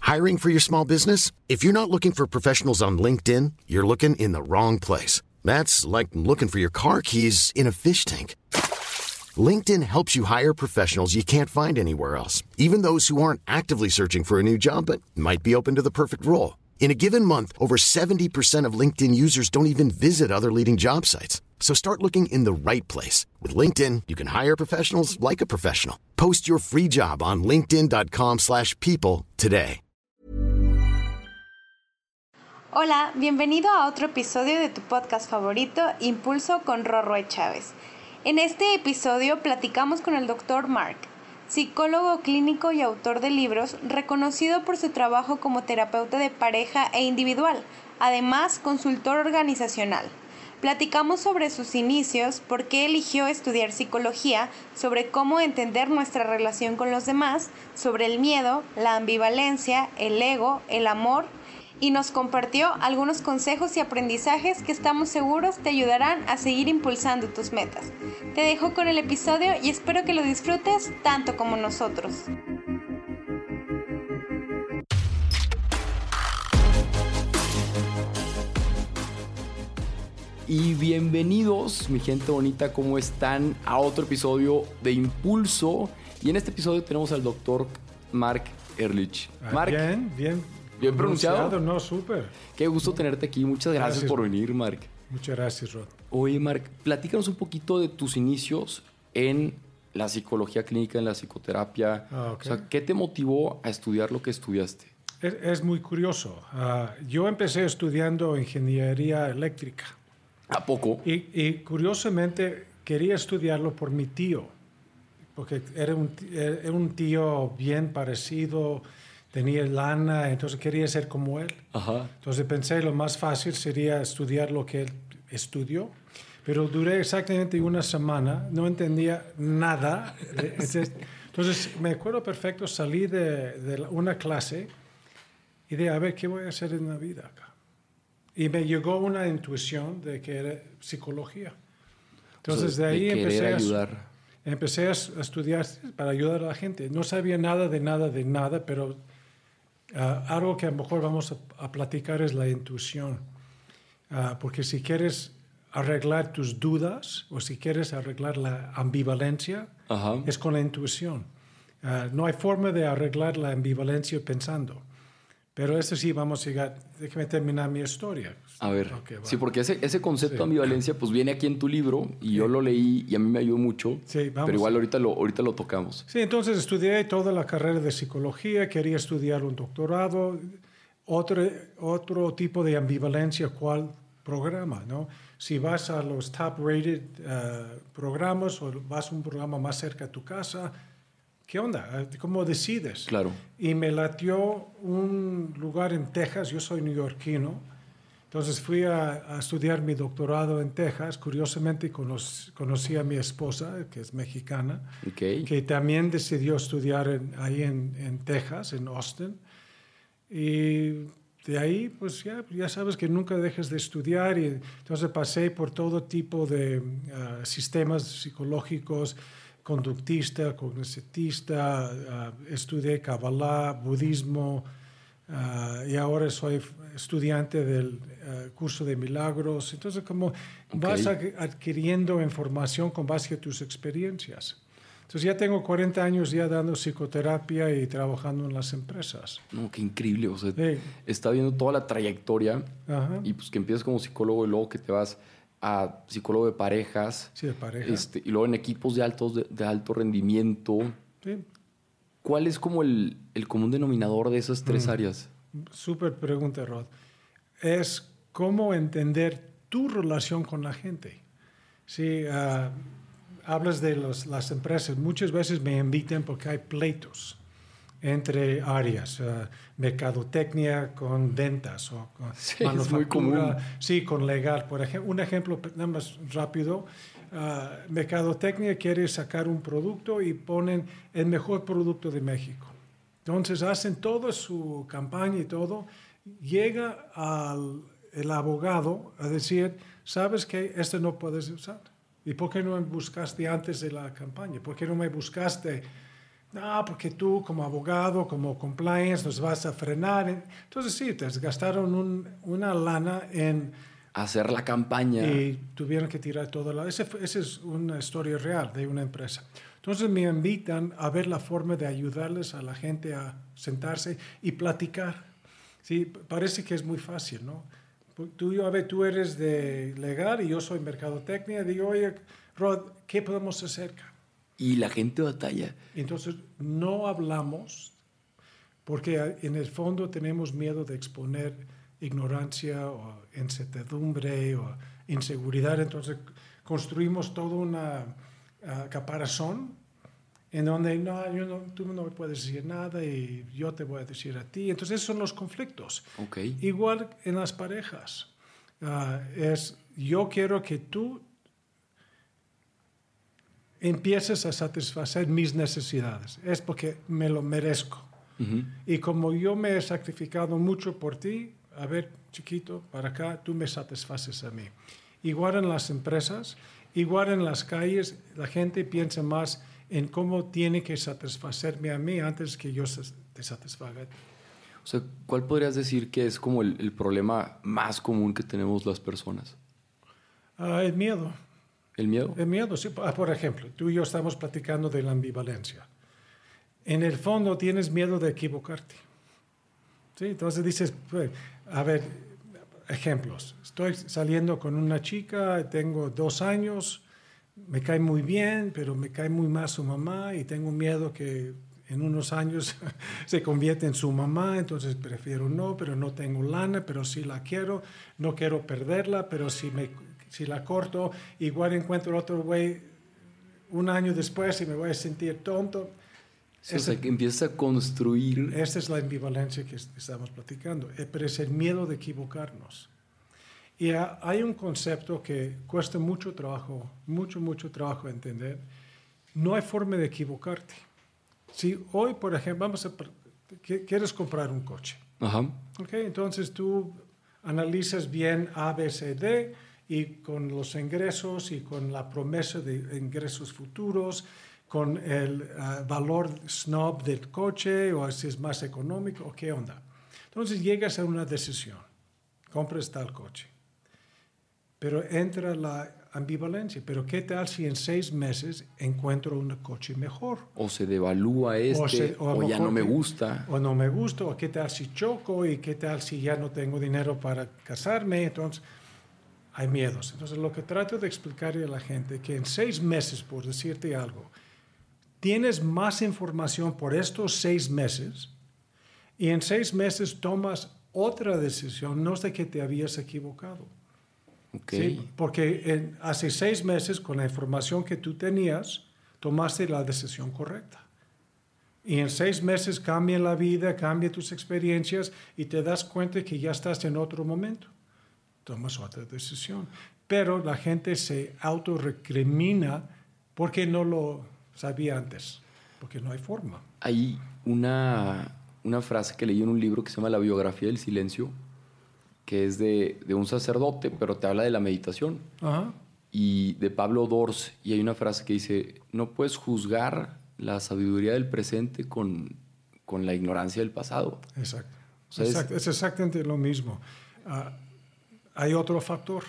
Hiring for your small business? If you're not looking for professionals on LinkedIn, you're looking in the wrong place. That's like looking for your car keys in a fish tank. LinkedIn helps you hire professionals you can't find anywhere else, even those who aren't actively searching for a new job but might be open to the perfect role. In a given month, over 70% of LinkedIn users don't even visit other leading job sites. So start looking in the right place. With LinkedIn, you can hire professionals like a professional. Post your free job on linkedin.com/people today. Hola, bienvenido a otro episodio de tu podcast favorito, Impulso con Rorroe Chávez. En este episodio platicamos con el Dr. Mark, psicólogo clínico y autor de libros, reconocido por su trabajo como terapeuta de pareja e individual, además consultor organizacional. Platicamos sobre sus inicios, por qué eligió estudiar psicología, sobre cómo entender nuestra relación con los demás, sobre el miedo, la ambivalencia, el ego, el amor, y nos compartió algunos consejos y aprendizajes que estamos seguros te ayudarán a seguir impulsando tus metas. Te dejo con el episodio y espero que lo disfrutes tanto como nosotros. Y bienvenidos, mi gente bonita, ¿cómo están? A otro episodio de Impulso. Y en este episodio tenemos al doctor Mark Ehrlich. Mark, bien pronunciado. No, súper. Qué gusto tenerte aquí. Muchas gracias por venir, Mark. Muchas gracias, Rod. Oye, Mark, platícanos un poquito de tus inicios en la psicología clínica, en la psicoterapia. Okay. O sea, ¿qué te motivó a estudiar lo que estudiaste? Es muy curioso. Yo empecé estudiando ingeniería eléctrica. ¿A poco? Y curiosamente quería estudiarlo por mi tío, porque era un tío bien parecido, tenía lana, entonces quería ser como él. Ajá. Entonces pensé lo más fácil sería estudiar lo que él estudió, pero duré exactamente una semana, no entendía nada. Entonces me acuerdo perfecto, salí de una clase y dije, a ver, ¿qué voy a hacer en la vida acá? Y me llegó una intuición de que era psicología. Entonces de ahí empecé a estudiar para ayudar a la gente. No sabía nada de nada, pero algo que a lo mejor vamos a platicar es la intuición. Porque si quieres arreglar tus dudas o si quieres arreglar la ambivalencia, ajá, es con la intuición. No hay forma de arreglar la ambivalencia pensando. Pero eso sí, vamos a llegar. Déjame terminar mi historia. A ver, okay, sí, porque ese concepto de ambivalencia pues viene aquí en tu libro y yo lo leí y a mí me ayudó mucho, sí, pero igual ahorita lo tocamos. Sí, entonces estudié toda la carrera de psicología, quería estudiar un doctorado, otro tipo de ambivalencia, ¿cuál programa? ¿No? Si vas a los top-rated programas o vas a un programa más cerca de tu casa, ¿qué onda? ¿Cómo decides? Claro. Y me latió un lugar en Texas. Yo soy neoyorquino. Entonces fui a estudiar mi doctorado en Texas. Curiosamente conocí a mi esposa, que es mexicana, okay, que también decidió estudiar ahí en Texas, en Austin. Y de ahí, pues ya sabes que nunca dejes de estudiar. Y entonces pasé por todo tipo de sistemas psicológicos, conductista, cognitivista, estudié Kabbalah, budismo, y ahora soy estudiante del curso de milagros. Entonces, como vas adquiriendo información con base a tus experiencias. Entonces, ya tengo 40 años ya dando psicoterapia y trabajando en las empresas. No, qué increíble. O sea, está viendo toda la trayectoria. Ajá. Y pues que empiezas como psicólogo y luego que te vas a psicólogo de parejas. Sí, de parejas. Y luego en equipos de alto rendimiento. Sí. ¿Cuál es como el común denominador de esas tres áreas? Súper pregunta, Rod. Es cómo entender tu relación con la gente. Sí, hablas de las empresas. Muchas veces me invitan porque hay pleitos entre áreas, mercadotecnia con ventas o con manufactura. Es muy común. Sí, con legal. Por ejemplo, un ejemplo nada más rápido. Mercadotecnia quiere sacar un producto y ponen el mejor producto de México. Entonces hacen toda su campaña y todo. Llega el abogado a decir, ¿sabes qué? Esto no puedes usar. ¿Y por qué no me buscaste antes de la campaña? ¿Por qué no me buscaste No, porque tú como abogado, como compliance, nos vas a frenar. Entonces sí, te gastaron una lana en hacer la campaña. Y tuvieron que tirar todo. Esa es una historia real de una empresa. Entonces me invitan a ver la forma de ayudarles a la gente a sentarse y platicar. Sí, parece que es muy fácil, ¿no? Tú eres de legal y yo soy mercadotecnia. Digo, oye, Rod, ¿qué podemos hacer? Y la gente batalla. Entonces no hablamos porque en el fondo tenemos miedo de exponer ignorancia o incertidumbre o inseguridad. Entonces construimos toda una caparazón en donde tú no me puedes decir nada y yo te voy a decir a ti. Entonces esos son los conflictos. Okay. Igual en las parejas. Yo quiero que tú empieces a satisfacer mis necesidades. Es porque me lo merezco. Uh-huh. Y como yo me he sacrificado mucho por ti, a ver, chiquito, para acá, tú me satisfaces a mí. Igual en las empresas, igual en las calles, la gente piensa más en cómo tiene que satisfacerme a mí antes que yo te satisfaga a ti. O sea, ¿cuál podrías decir que es como el problema más común que tenemos las personas? El miedo. ¿El miedo? El miedo, sí. Por ejemplo, tú y yo estamos platicando de la ambivalencia. En el fondo tienes miedo de equivocarte. ¿Sí? Entonces dices, pues, a ver, ejemplos. Estoy saliendo con una chica, tengo 2 años, me cae muy bien, pero me cae muy mal su mamá y tengo miedo que en unos años se convierta en su mamá, entonces prefiero no, pero no tengo lana, pero sí la quiero, no quiero perderla, pero si la corto, igual encuentro otro güey 1 año después y me voy a sentir tonto. Sí, o sea, que empiezas a construir. Esta es la ambivalencia que estamos platicando, pero es el miedo de equivocarnos. Y hay un concepto que cuesta mucho trabajo entender. No hay forma de equivocarte. Si hoy, por ejemplo, quieres comprar un coche. Ajá. Okay, entonces tú analizas bien A, B, C, D y con los ingresos y con la promesa de ingresos futuros, con el valor snob del coche o si es más económico o qué onda. Entonces llegas a una decisión, compras tal coche, pero entra la ambivalencia. Pero ¿qué tal si en 6 meses encuentro un coche mejor? O se devalúa o ya no me gusta. O no me gusta, o qué tal si choco y qué tal si ya no tengo dinero para casarme. Entonces hay miedos. Entonces lo que trato de explicarle a la gente es que en 6 meses, por decirte algo, tienes más información por estos 6 meses y en 6 meses tomas otra decisión, no es de que te habías equivocado. Okay. ¿Sí? Porque hace 6 meses, con la información que tú tenías, tomaste la decisión correcta. Y en 6 meses cambia la vida, cambia tus experiencias y te das cuenta que ya estás en otro momento. Tomas otra decisión. Pero la gente se autorrecrimina porque no lo sabía antes, porque no hay forma. Hay una frase que leí en un libro que se llama La biografía del silencio, que es de un sacerdote, pero te habla de la meditación. Ajá. Y de Pablo Dors, y hay una frase que dice, no puedes juzgar la sabiduría del presente con la ignorancia del pasado. Exacto. O sea, Exacto. Es exactamente lo mismo. Hay otro factor.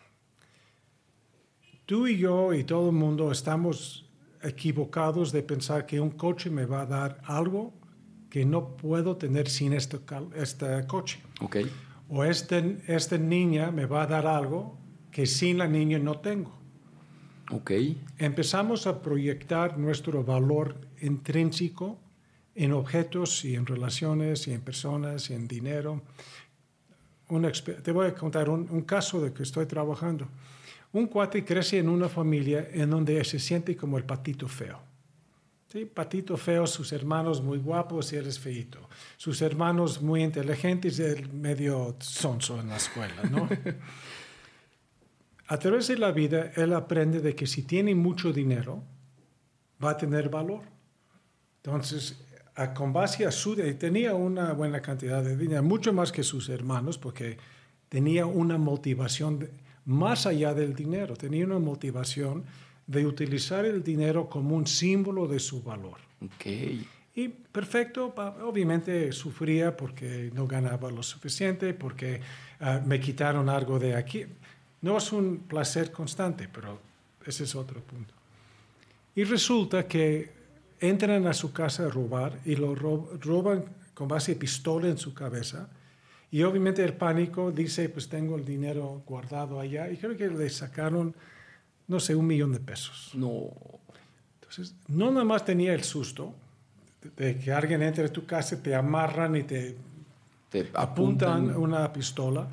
Tú y yo y todo el mundo estamos equivocados de pensar que un coche me va a dar algo que no puedo tener sin este coche. Okay. O esta niña me va a dar algo que sin la niña no tengo. Okay. Empezamos a proyectar nuestro valor intrínseco en objetos y en relaciones y en personas y en dinero. Te voy a contar un caso de que estoy trabajando. Un cuate crece en una familia en donde se siente como el patito feo. ¿Sí? Patito feo, sus hermanos muy guapos y él es feíto. Sus hermanos muy inteligentes y él medio sonso en la escuela, ¿no? A través de la vida, él aprende de que si tiene mucho dinero, va a tener valor. Entonces, con base a tenía una buena cantidad de dinero, mucho más que sus hermanos, porque tenía una motivación más allá del dinero. Tenía una motivación de utilizar el dinero como un símbolo de su valor. Ok. Y perfecto, obviamente sufría porque no ganaba lo suficiente, porque me quitaron algo de aquí. No es un placer constante, pero ese es otro punto. Y resulta que entran a su casa a robar y lo roban con base de pistola en su cabeza. Y obviamente el pánico dice, pues tengo el dinero guardado allá. Y creo que le sacaron, no sé, $1,000,000. No. Entonces, no nada más tenía el susto de que alguien entre a tu casa, te amarran y te apuntan una pistola.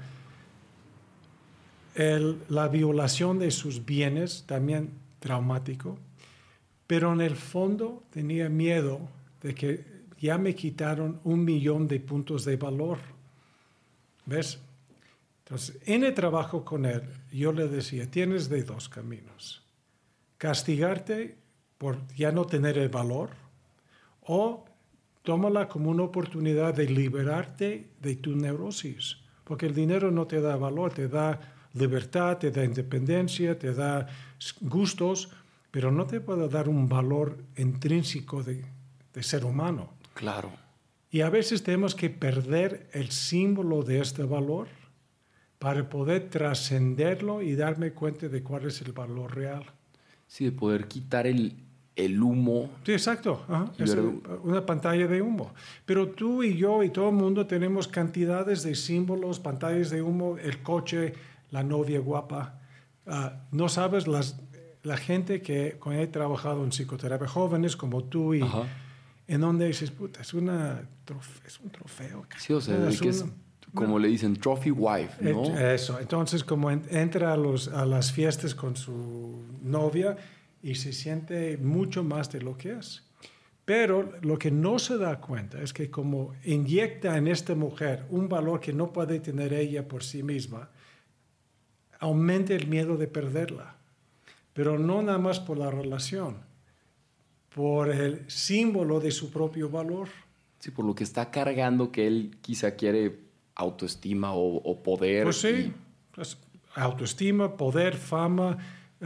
La violación de sus bienes, también traumático. Pero en el fondo tenía miedo de que ya me quitaron 1,000,000 de puntos de valor. ¿Ves? Entonces, en el trabajo con él, yo le decía, tienes de dos caminos. Castigarte por ya no tener el valor o tómala como una oportunidad de liberarte de tu neurosis. Porque el dinero no te da valor, te da libertad, te da independencia, te da gustos, pero no te puede dar un valor intrínseco de ser humano. Claro. Y a veces tenemos que perder el símbolo de este valor para poder trascenderlo y darme cuenta de cuál es el valor real. Sí, de poder quitar el humo. Sí, exacto. Es una pantalla de humo. Pero tú y yo y todo el mundo tenemos cantidades de símbolos, pantallas de humo, el coche, la novia guapa. No sabes la gente que cuando he trabajado en psicoterapia, jóvenes como tú, y en donde dices, puta, es un trofeo. Sí, o sea, como le dicen, trophy wife, ¿no? Eso. Entonces, como entra a las fiestas con su novia y se siente mucho más de lo que es. Pero lo que no se da cuenta es que como inyecta en esta mujer un valor que no puede tener ella por sí misma, aumenta el miedo de perderla. Pero no nada más por la relación, por el símbolo de su propio valor. Sí, por lo que está cargando, que él quizá quiere autoestima o poder. Pues sí, pues, autoestima, poder, fama,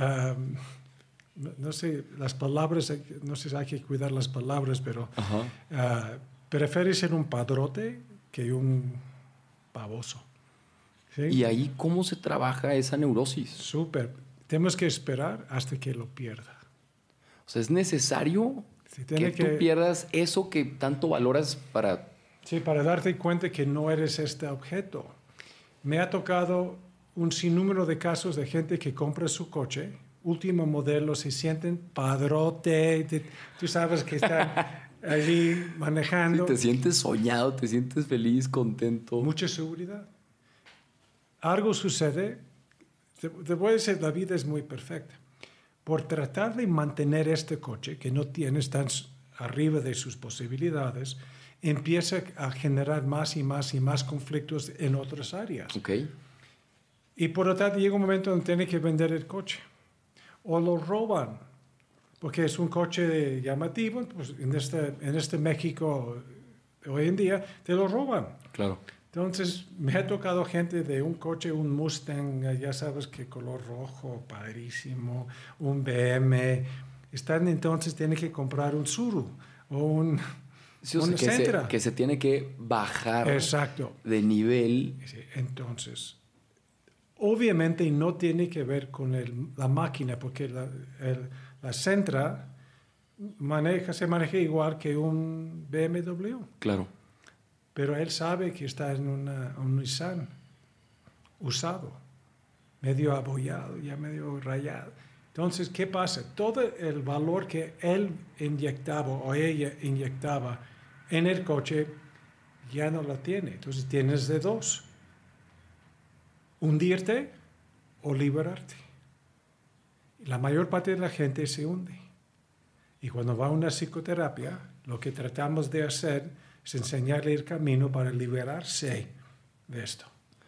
no sé, las palabras, no sé si hay que cuidar las palabras, pero prefiere ser un padrote que un baboso. ¿Sí? ¿Y ahí cómo se trabaja esa neurosis? Súper. Tenemos que esperar hasta que lo pierda. O sea, es necesario que tú pierdas eso que tanto valoras para... Sí, para darte cuenta que no eres este objeto. Me ha tocado un sinnúmero de casos de gente que compra su coche, último modelo, se sienten padrote, tú sabes que están allí manejando. Sí, te sientes soñado, te sientes feliz, contento. Mucha seguridad. Algo sucede, te voy a decir, la vida es muy perfecta. Por tratar de mantener este coche, que no tienes tan arriba de sus posibilidades, empieza a generar más y más y más conflictos en otras áreas. Okay. Y por lo tanto llega un momento donde tiene que vender el coche. O lo roban, porque es un coche llamativo. Pues en este México hoy en día te lo roban. Claro. Entonces me ha tocado gente de un coche, un Mustang, ya sabes qué color rojo, padrísimo, un BM. Entonces tienen que comprar un Tsuru o un... Sí, o sea, que se tiene que bajar. Exacto. De nivel. Entonces, obviamente no tiene que ver con la máquina, porque la Sentra se maneja igual que un BMW. Claro. Pero él sabe que está en un Nissan usado, medio abollado, ya medio rayado. Entonces, ¿qué pasa? Todo el valor que él inyectaba o ella inyectaba en el coche ya no la tiene. Entonces, tienes de dos. Hundirte o liberarte. La mayor parte de la gente se hunde. Y cuando va a una psicoterapia, lo que tratamos de hacer es enseñarle el camino para liberarse de esto.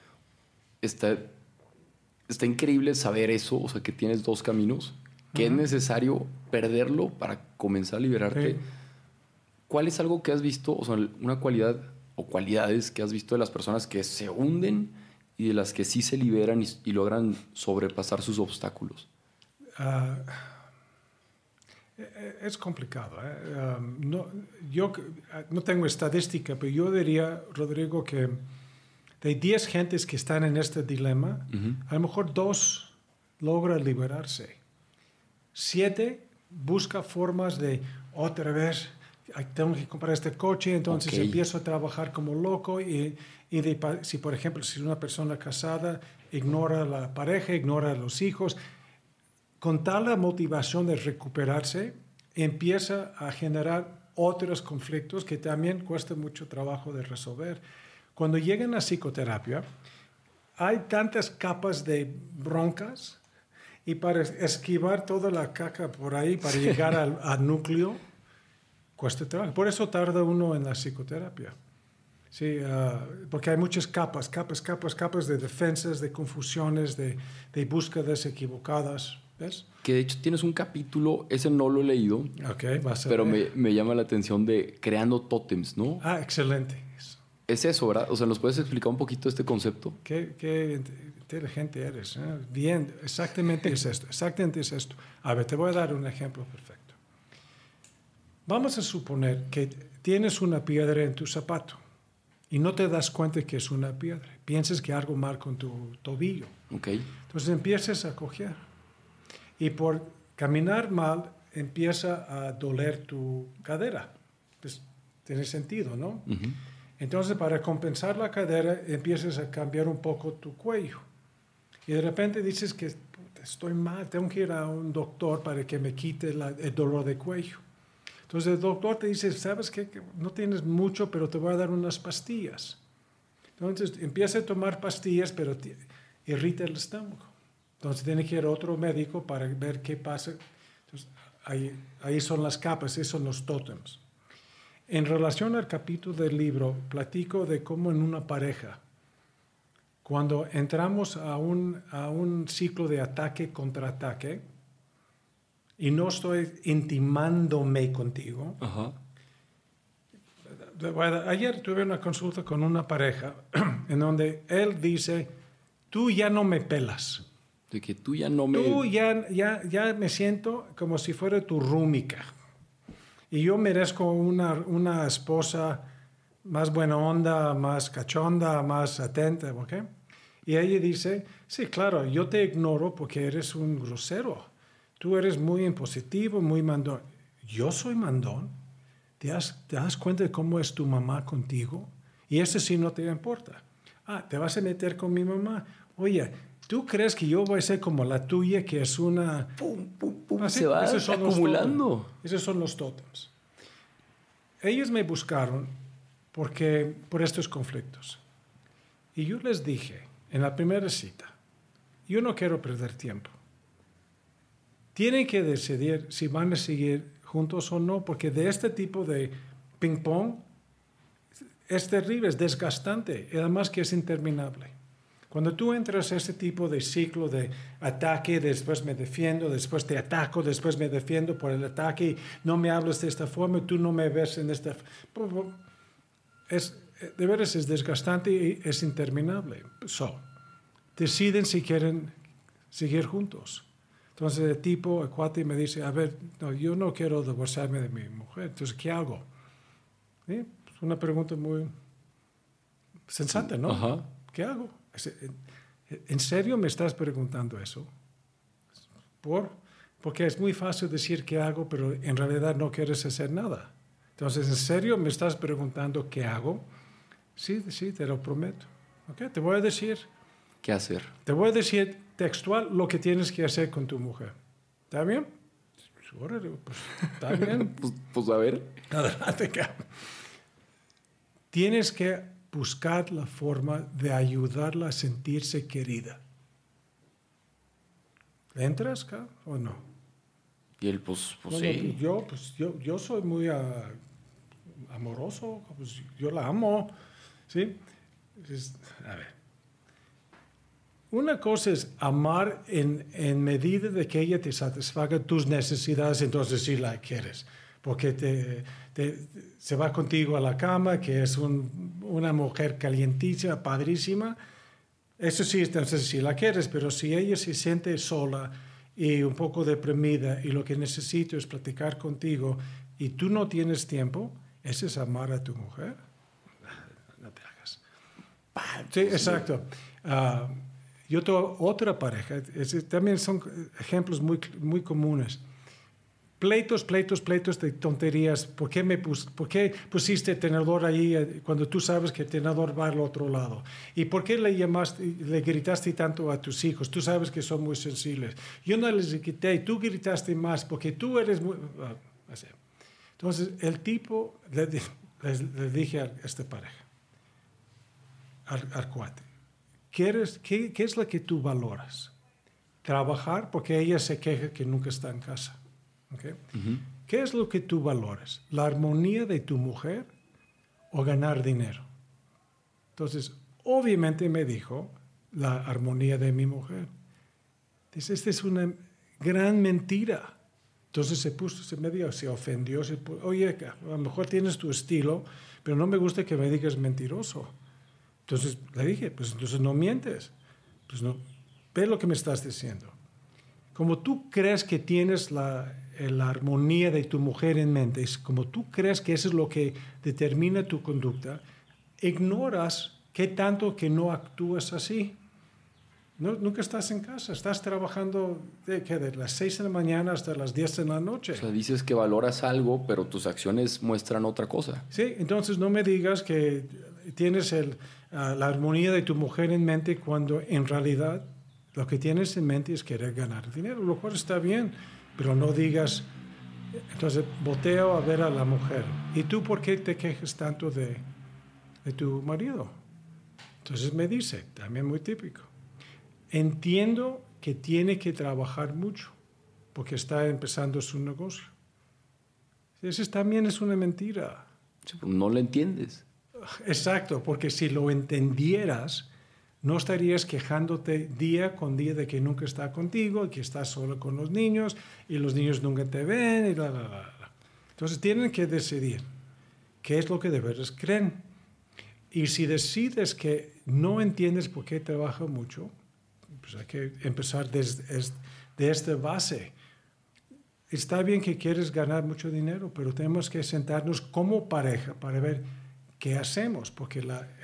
Está increíble saber eso, o sea, que tienes dos caminos, que es necesario perderlo para comenzar a liberarte. Sí. ¿Cuál es algo que has visto, o sea, una cualidad o cualidades que has visto de las personas que se hunden y de las que sí se liberan y logran sobrepasar sus obstáculos? Es complicado. Yo no tengo estadística, pero yo diría, Rodrigo, que de 10 gentes que están en este dilema, a lo mejor 2 logran liberarse. 7 busca formas de otra vez, tengo que comprar este coche, entonces empiezo a trabajar como loco si, por ejemplo, si una persona casada ignora a la pareja, ignora a los hijos, con tal motivación de recuperarse, empieza a generar otros conflictos que también cuesta mucho trabajo de resolver. Cuando llegan a psicoterapia, hay tantas capas de broncas y para esquivar toda la caca por ahí, para llegar al núcleo, cuesta trabajo. Por eso tarda uno en la psicoterapia. Sí, porque hay muchas capas de defensas, de confusiones, de búsquedas equivocadas. ¿Ves? Que de hecho tienes un capítulo, ese no lo he leído, pero me llama la atención de creando tótems, ¿no? Excelente. Es eso, ¿verdad? O sea, ¿nos puedes explicar un poquito este concepto? Qué inteligente eres. Bien, exactamente es esto. A ver, te voy a dar un ejemplo perfecto. Vamos a suponer que tienes una piedra en tu zapato y no te das cuenta que es una piedra. Piensas que algo mal con tu tobillo. Entonces empiezas a cojear. Y por caminar mal empieza a doler tu cadera. Pues tiene sentido, ¿no? Entonces, para compensar la cadera, empiezas a cambiar un poco tu cuello. Y de repente dices que estoy mal, tengo que ir a un doctor para que me quite el dolor de cuello. Entonces, el doctor te dice, ¿sabes qué? Que no tienes mucho, pero te voy a dar unas pastillas. Entonces, empieza a tomar pastillas, pero irrita el estómago. Entonces, tiene que ir a otro médico para ver qué pasa. Entonces, ahí son las capas, esos son los tótems. En relación al capítulo del libro, platico de cómo en una pareja, cuando entramos a un ciclo de ataque-contraataque, y no estoy intimándome contigo. Ayer tuve una consulta con una pareja en donde él dice, tú ya no me pelas. De que tú ya no me... Tú ya me siento como si fuera tu rúmica. Y yo merezco una esposa más buena onda, más cachonda, más atenta, ¿ok? Y ella dice, sí, claro, yo te ignoro porque eres un grosero. Tú eres muy impositivo, muy mandón. ¿Yo soy mandón? ¿Te das cuenta de cómo es tu mamá contigo? Y eso sí no te importa. ¿Te vas a meter con mi mamá? Oye, ¿tú crees que yo voy a ser como la tuya, que es una... se va acumulando? Esos son los tótems. Ellos me buscaron por estos conflictos. Y yo les dije, en la primera cita, yo no quiero perder tiempo. Tienen que decidir si van a seguir juntos o no, porque de este tipo de ping-pong es terrible, es desgastante, y además que es interminable. Cuando tú entras a ese tipo de ciclo de ataque, después me defiendo, después te ataco, después me defiendo por el ataque, no me hablas de esta forma, tú no me ves en esta... De veras es desgastante y es interminable. Deciden si quieren seguir juntos. Entonces el cuate me dice, a ver, no, yo no quiero divorciarme de mi mujer, entonces ¿qué hago? ¿Sí? Es una pregunta muy sensata, ¿no? ¿Qué hago? ¿En serio me estás preguntando eso? Porque es muy fácil decir qué hago, pero en realidad no quieres hacer nada. Entonces, ¿en serio me estás preguntando qué hago? Sí, te lo prometo. ¿Okay? Te voy a decir... ¿Qué hacer? Te voy a decir textual lo que tienes que hacer con tu mujer. ¿Está bien? Pues, ¿está bien? pues a ver. Adelante, tienes que buscar la forma de ayudarla a sentirse querida. ¿Entras, o no? Y él, pues sí. Yo soy muy amoroso, pues yo la amo, ¿sí? A ver. Una cosa es amar en medida de que ella te satisfaga tus necesidades, entonces sí la quieres. Porque se va contigo a la cama, que es una mujer calientísima, padrísima. Eso sí, entonces sí la quieres, pero si ella se siente sola y un poco deprimida y lo que necesito es platicar contigo y tú no tienes tiempo, ¿ese es amar a tu mujer? No te hagas. Sí, exacto. Yo tengo otra pareja, también son ejemplos muy, muy comunes. Pleitos de tonterías. ¿Por qué pusiste el tenedor ahí cuando tú sabes que el tenedor va al otro lado? ¿Y por qué le gritaste tanto a tus hijos? Tú sabes que son muy sensibles. Yo no les grité, tú gritaste más porque tú eres muy... Así. Entonces, el tipo, le dije a esta pareja, al cuate, ¿qué es lo que tú valoras? Trabajar, porque ella se queja que nunca está en casa. ¿Okay? Uh-huh. ¿Qué es lo que tú valoras? ¿La armonía de tu mujer o ganar dinero? Entonces, obviamente me dijo la armonía de mi mujer. Dice, esta es una gran mentira. Entonces se ofendió. Oye, a lo mejor tienes tu estilo, pero no me gusta que me digas mentiroso. Entonces le dije, pues entonces no mientes. Pues no, ve lo que me estás diciendo. Como tú crees que tienes la armonía de tu mujer en mente, es como tú crees que eso es lo que determina tu conducta, ignoras qué tanto que no actúas así. Nunca estás en casa, estás trabajando de las 6 de la mañana hasta las 10 de la noche. O sea, dices que valoras algo, pero tus acciones muestran otra cosa. Sí, entonces no me digas que tienes la armonía de tu mujer en mente cuando en realidad lo que tienes en mente es querer ganar dinero, lo cual está bien, pero no digas, entonces volteo a ver a la mujer. ¿Y tú por qué te quejas tanto de tu marido? Entonces me dice, también muy típico, entiendo que tiene que trabajar mucho porque está empezando su negocio. Eso también es una mentira. Sí, pues no lo entiendes. Exacto, porque si lo entendieras, no estarías quejándote día con día de que nunca está contigo, y que estás solo con los niños, y los niños nunca te ven, y bla, bla, bla. Entonces tienen que decidir qué es lo que de veras creen. Y si decides que no entiendes por qué trabaja mucho, pues hay que empezar de esta base. Está bien que quieres ganar mucho dinero, pero tenemos que sentarnos como pareja para ver qué hacemos, porque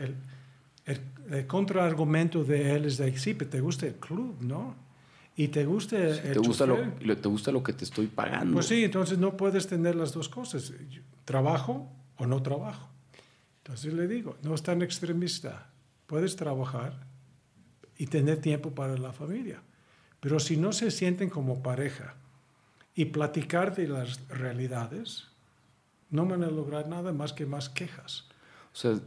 el contraargumento de él es de, sí, pero te gusta el club, ¿no? Y te gusta te gusta lo que te estoy pagando. Pues sí, entonces no puedes tener las dos cosas, trabajo o no trabajo. Entonces le digo, no es tan extremista, puedes trabajar y tener tiempo para la familia, pero si no se sienten como pareja y platicar de las realidades, no van a lograr nada más que más quejas. O sea,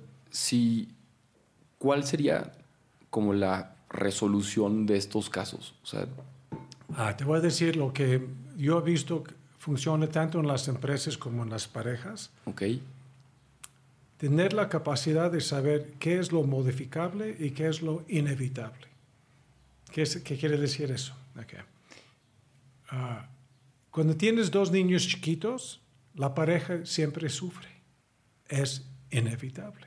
¿cuál sería como la resolución de estos casos? O sea, te voy a decir lo que yo he visto que funciona tanto en las empresas como en las parejas. Ok. Tener la capacidad de saber qué es lo modificable y qué es lo inevitable. ¿Qué quiere decir eso? Okay. Cuando tienes 2 niños chiquitos, la pareja siempre sufre. Es inevitable.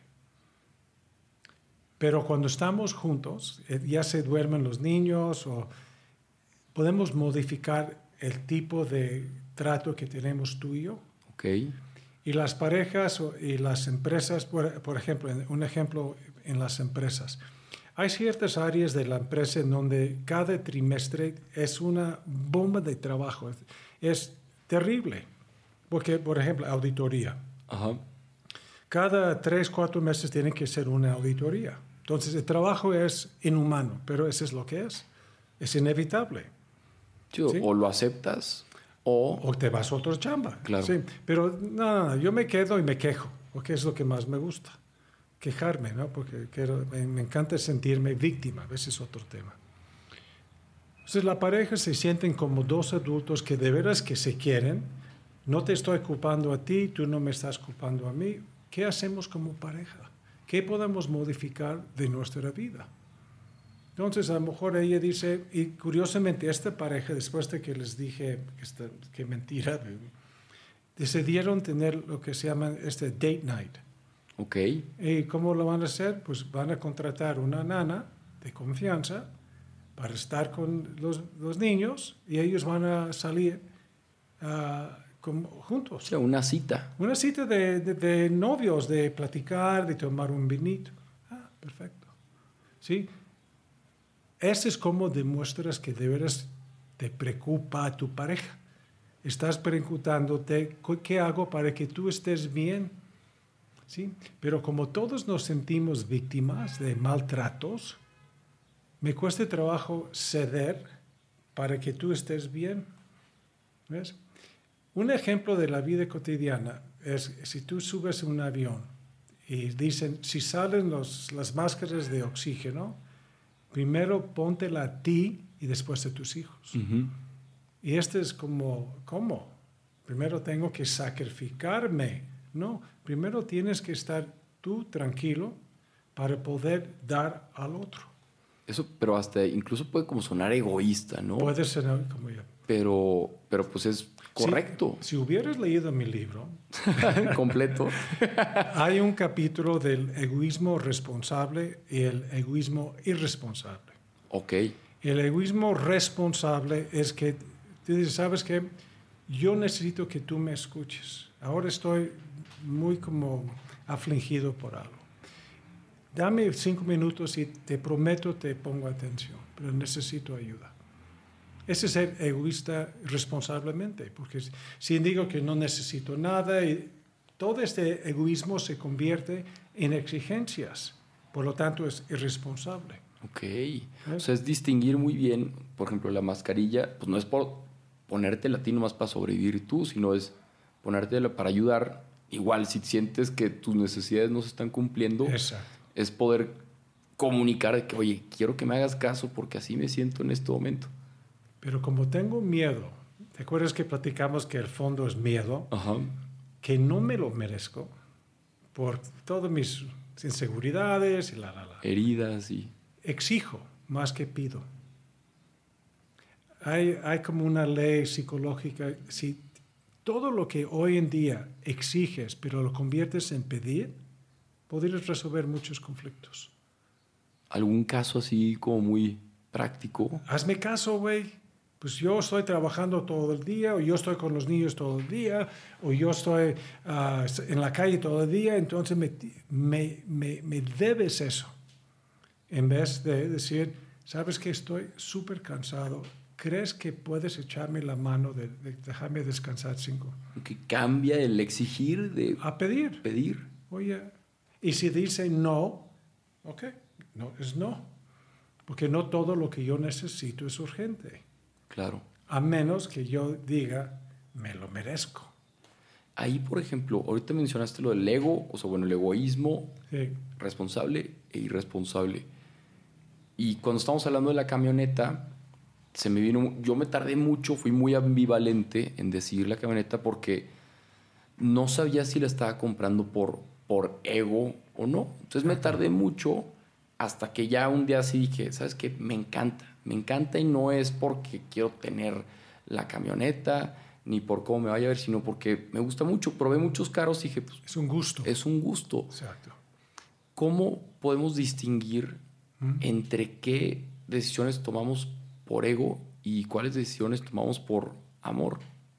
Pero cuando estamos juntos, ya se duermen los niños o podemos modificar el tipo de trato que tenemos tú y yo. Okay. Y las parejas y las empresas, por ejemplo, un ejemplo en las empresas. Hay ciertas áreas de la empresa en donde cada trimestre es una bomba de trabajo. Es terrible. Porque, por ejemplo, auditoría. Ajá. Cada 3-4 meses tiene que ser una auditoría. Entonces, el trabajo es inhumano, pero eso es lo que es. Es inevitable. Sí, ¿sí? O lo aceptas o te vas a otra chamba. Claro. Sí, pero no, yo me quedo y me quejo, porque es lo que más me gusta. Quejarme, ¿no? Porque me encanta sentirme víctima. Ese es otro tema. Entonces, la pareja se sienten como 2 adultos que de veras que se quieren. No te estoy culpando a ti, tú no me estás culpando a mí. ¿Qué hacemos como pareja? ¿Qué podemos modificar de nuestra vida? Entonces, a lo mejor ella dice, y curiosamente esta pareja, después de que les dije que mentira, decidieron tener lo que se llama date night. Ok. ¿Y cómo lo van a hacer? Pues van a contratar una nana de confianza para estar con los niños y ellos van a salir juntos. O sea, una cita. Una cita de novios, de platicar, de tomar un vinito. Perfecto. ¿Sí? Ese es como demuestras que de veras te preocupa a tu pareja. Estás preguntándote, ¿qué hago para que tú estés bien? ¿Sí? Pero como todos nos sentimos víctimas de maltratos, me cuesta trabajo ceder para que tú estés bien. ¿Ves? Un ejemplo de la vida cotidiana es si tú subes un avión y dicen, si salen las máscaras de oxígeno, primero póntela a ti y después a tus hijos. Uh-huh. Y es como, ¿cómo? Primero tengo que sacrificarme. No, primero tienes que estar tú tranquilo para poder dar al otro. Eso, pero hasta incluso puede como sonar egoísta, ¿no? Puede ser como yo. Pero pues es correcto. Si hubieras leído mi libro completo, hay un capítulo del egoísmo responsable y el egoísmo irresponsable. Ok. El egoísmo responsable es que tú dices, ¿sabes qué? Yo necesito que tú me escuches. Ahora estoy muy como afligido por algo. Dame 5 minutos y te prometo te pongo atención, pero necesito ayuda. Ese es ser egoísta responsablemente, porque si digo que no necesito nada, y todo este egoísmo se convierte en exigencias, por lo tanto es irresponsable. Ok. O sea, es distinguir muy bien, por ejemplo, la mascarilla, pues no es por ponértela a ti nomás para sobrevivir tú, sino es ponértela para ayudar. Igual, si sientes que tus necesidades no se están cumpliendo, Exacto. Es poder comunicar de que, oye, quiero que me hagas caso porque así me siento en este momento. Pero como tengo miedo, ¿te acuerdas que platicamos que el fondo es miedo? Ajá. Que no me lo merezco por todas mis inseguridades y heridas y... Exijo más que pido. Hay como una ley psicológica. Si todo lo que hoy en día exiges, pero lo conviertes en pedir, podrías resolver muchos conflictos. ¿Algún caso así como muy práctico? Hazme caso, güey. Pues yo estoy trabajando todo el día, o yo estoy con los niños todo el día, o yo estoy en la calle todo el día, entonces me debes eso. En vez de decir, sabes que estoy súper cansado, ¿crees que puedes echarme la mano de dejarme descansar 5? Que cambia el exigir de... A pedir. Pedir. Oye, y si dice no, ok, no es no. Porque no todo lo que yo necesito es urgente. Claro. A menos que yo diga, me lo merezco. Ahí, por ejemplo, ahorita mencionaste lo del ego, o sea, bueno, el egoísmo Sí. responsable e irresponsable. Y cuando estamos hablando de la camioneta, yo me tardé mucho, fui muy ambivalente en decidir la camioneta porque no sabía si la estaba comprando por ego o no. Entonces me tardé mucho hasta que ya un día así dije, ¿sabes qué? Me encanta y no es porque quiero tener la camioneta ni por cómo me vaya a ver, sino porque me gusta mucho. Probé muchos carros y dije, pues... Es un gusto. Es un gusto. Exacto. ¿Cómo podemos distinguir entre qué decisiones tomamos por ego y cuáles decisiones tomamos por amor?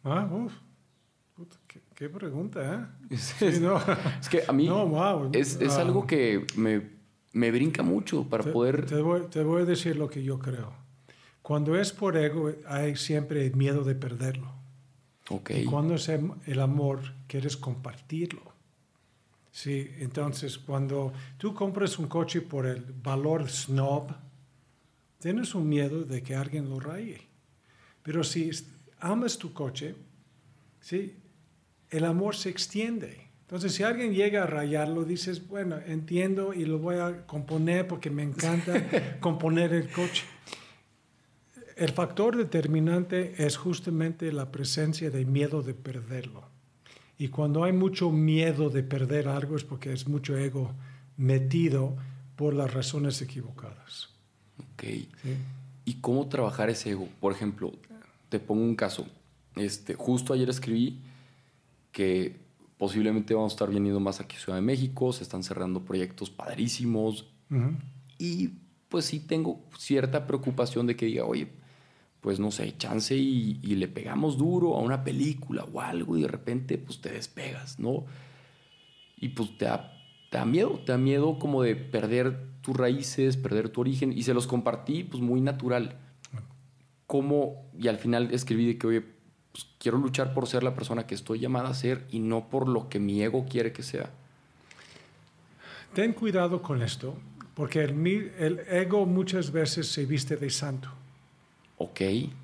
Qué pregunta, ¿eh? Sí, no. Es que a mí es algo que me brinca mucho para poder... Te voy a decir lo que yo creo. Cuando es por ego, hay siempre miedo de perderlo. Okay. Y cuando es el amor, quieres compartirlo. Sí, entonces cuando tú compras un coche por el valor snob, tienes un miedo de que alguien lo raye. Pero si amas tu coche, ¿sí? El amor se extiende. Entonces, si alguien llega a rayarlo, dices, bueno, entiendo y lo voy a componer porque me encanta componer el coche. El factor determinante es justamente la presencia de miedo de perderlo. Y cuando hay mucho miedo de perder algo es porque es mucho ego metido por las razones equivocadas. Ok. ¿Sí? ¿Y cómo trabajar ese ego? Por ejemplo, te pongo un caso. Justo ayer escribí que posiblemente vamos a estar viniendo más aquí a Ciudad de México, se están cerrando proyectos padrísimos. Uh-huh. Y pues sí tengo cierta preocupación de que diga, oye, pues no sé, chance y le pegamos duro a una película o algo y de repente pues te despegas, ¿no? Y pues te da miedo como de perder tus raíces, perder tu origen. Y se los compartí pues muy natural. Y al final escribí de que, oye, pues quiero luchar por ser la persona que estoy llamada a ser y no por lo que mi ego quiere que sea. Ten cuidado con esto, porque el ego muchas veces se viste de santo. Ok.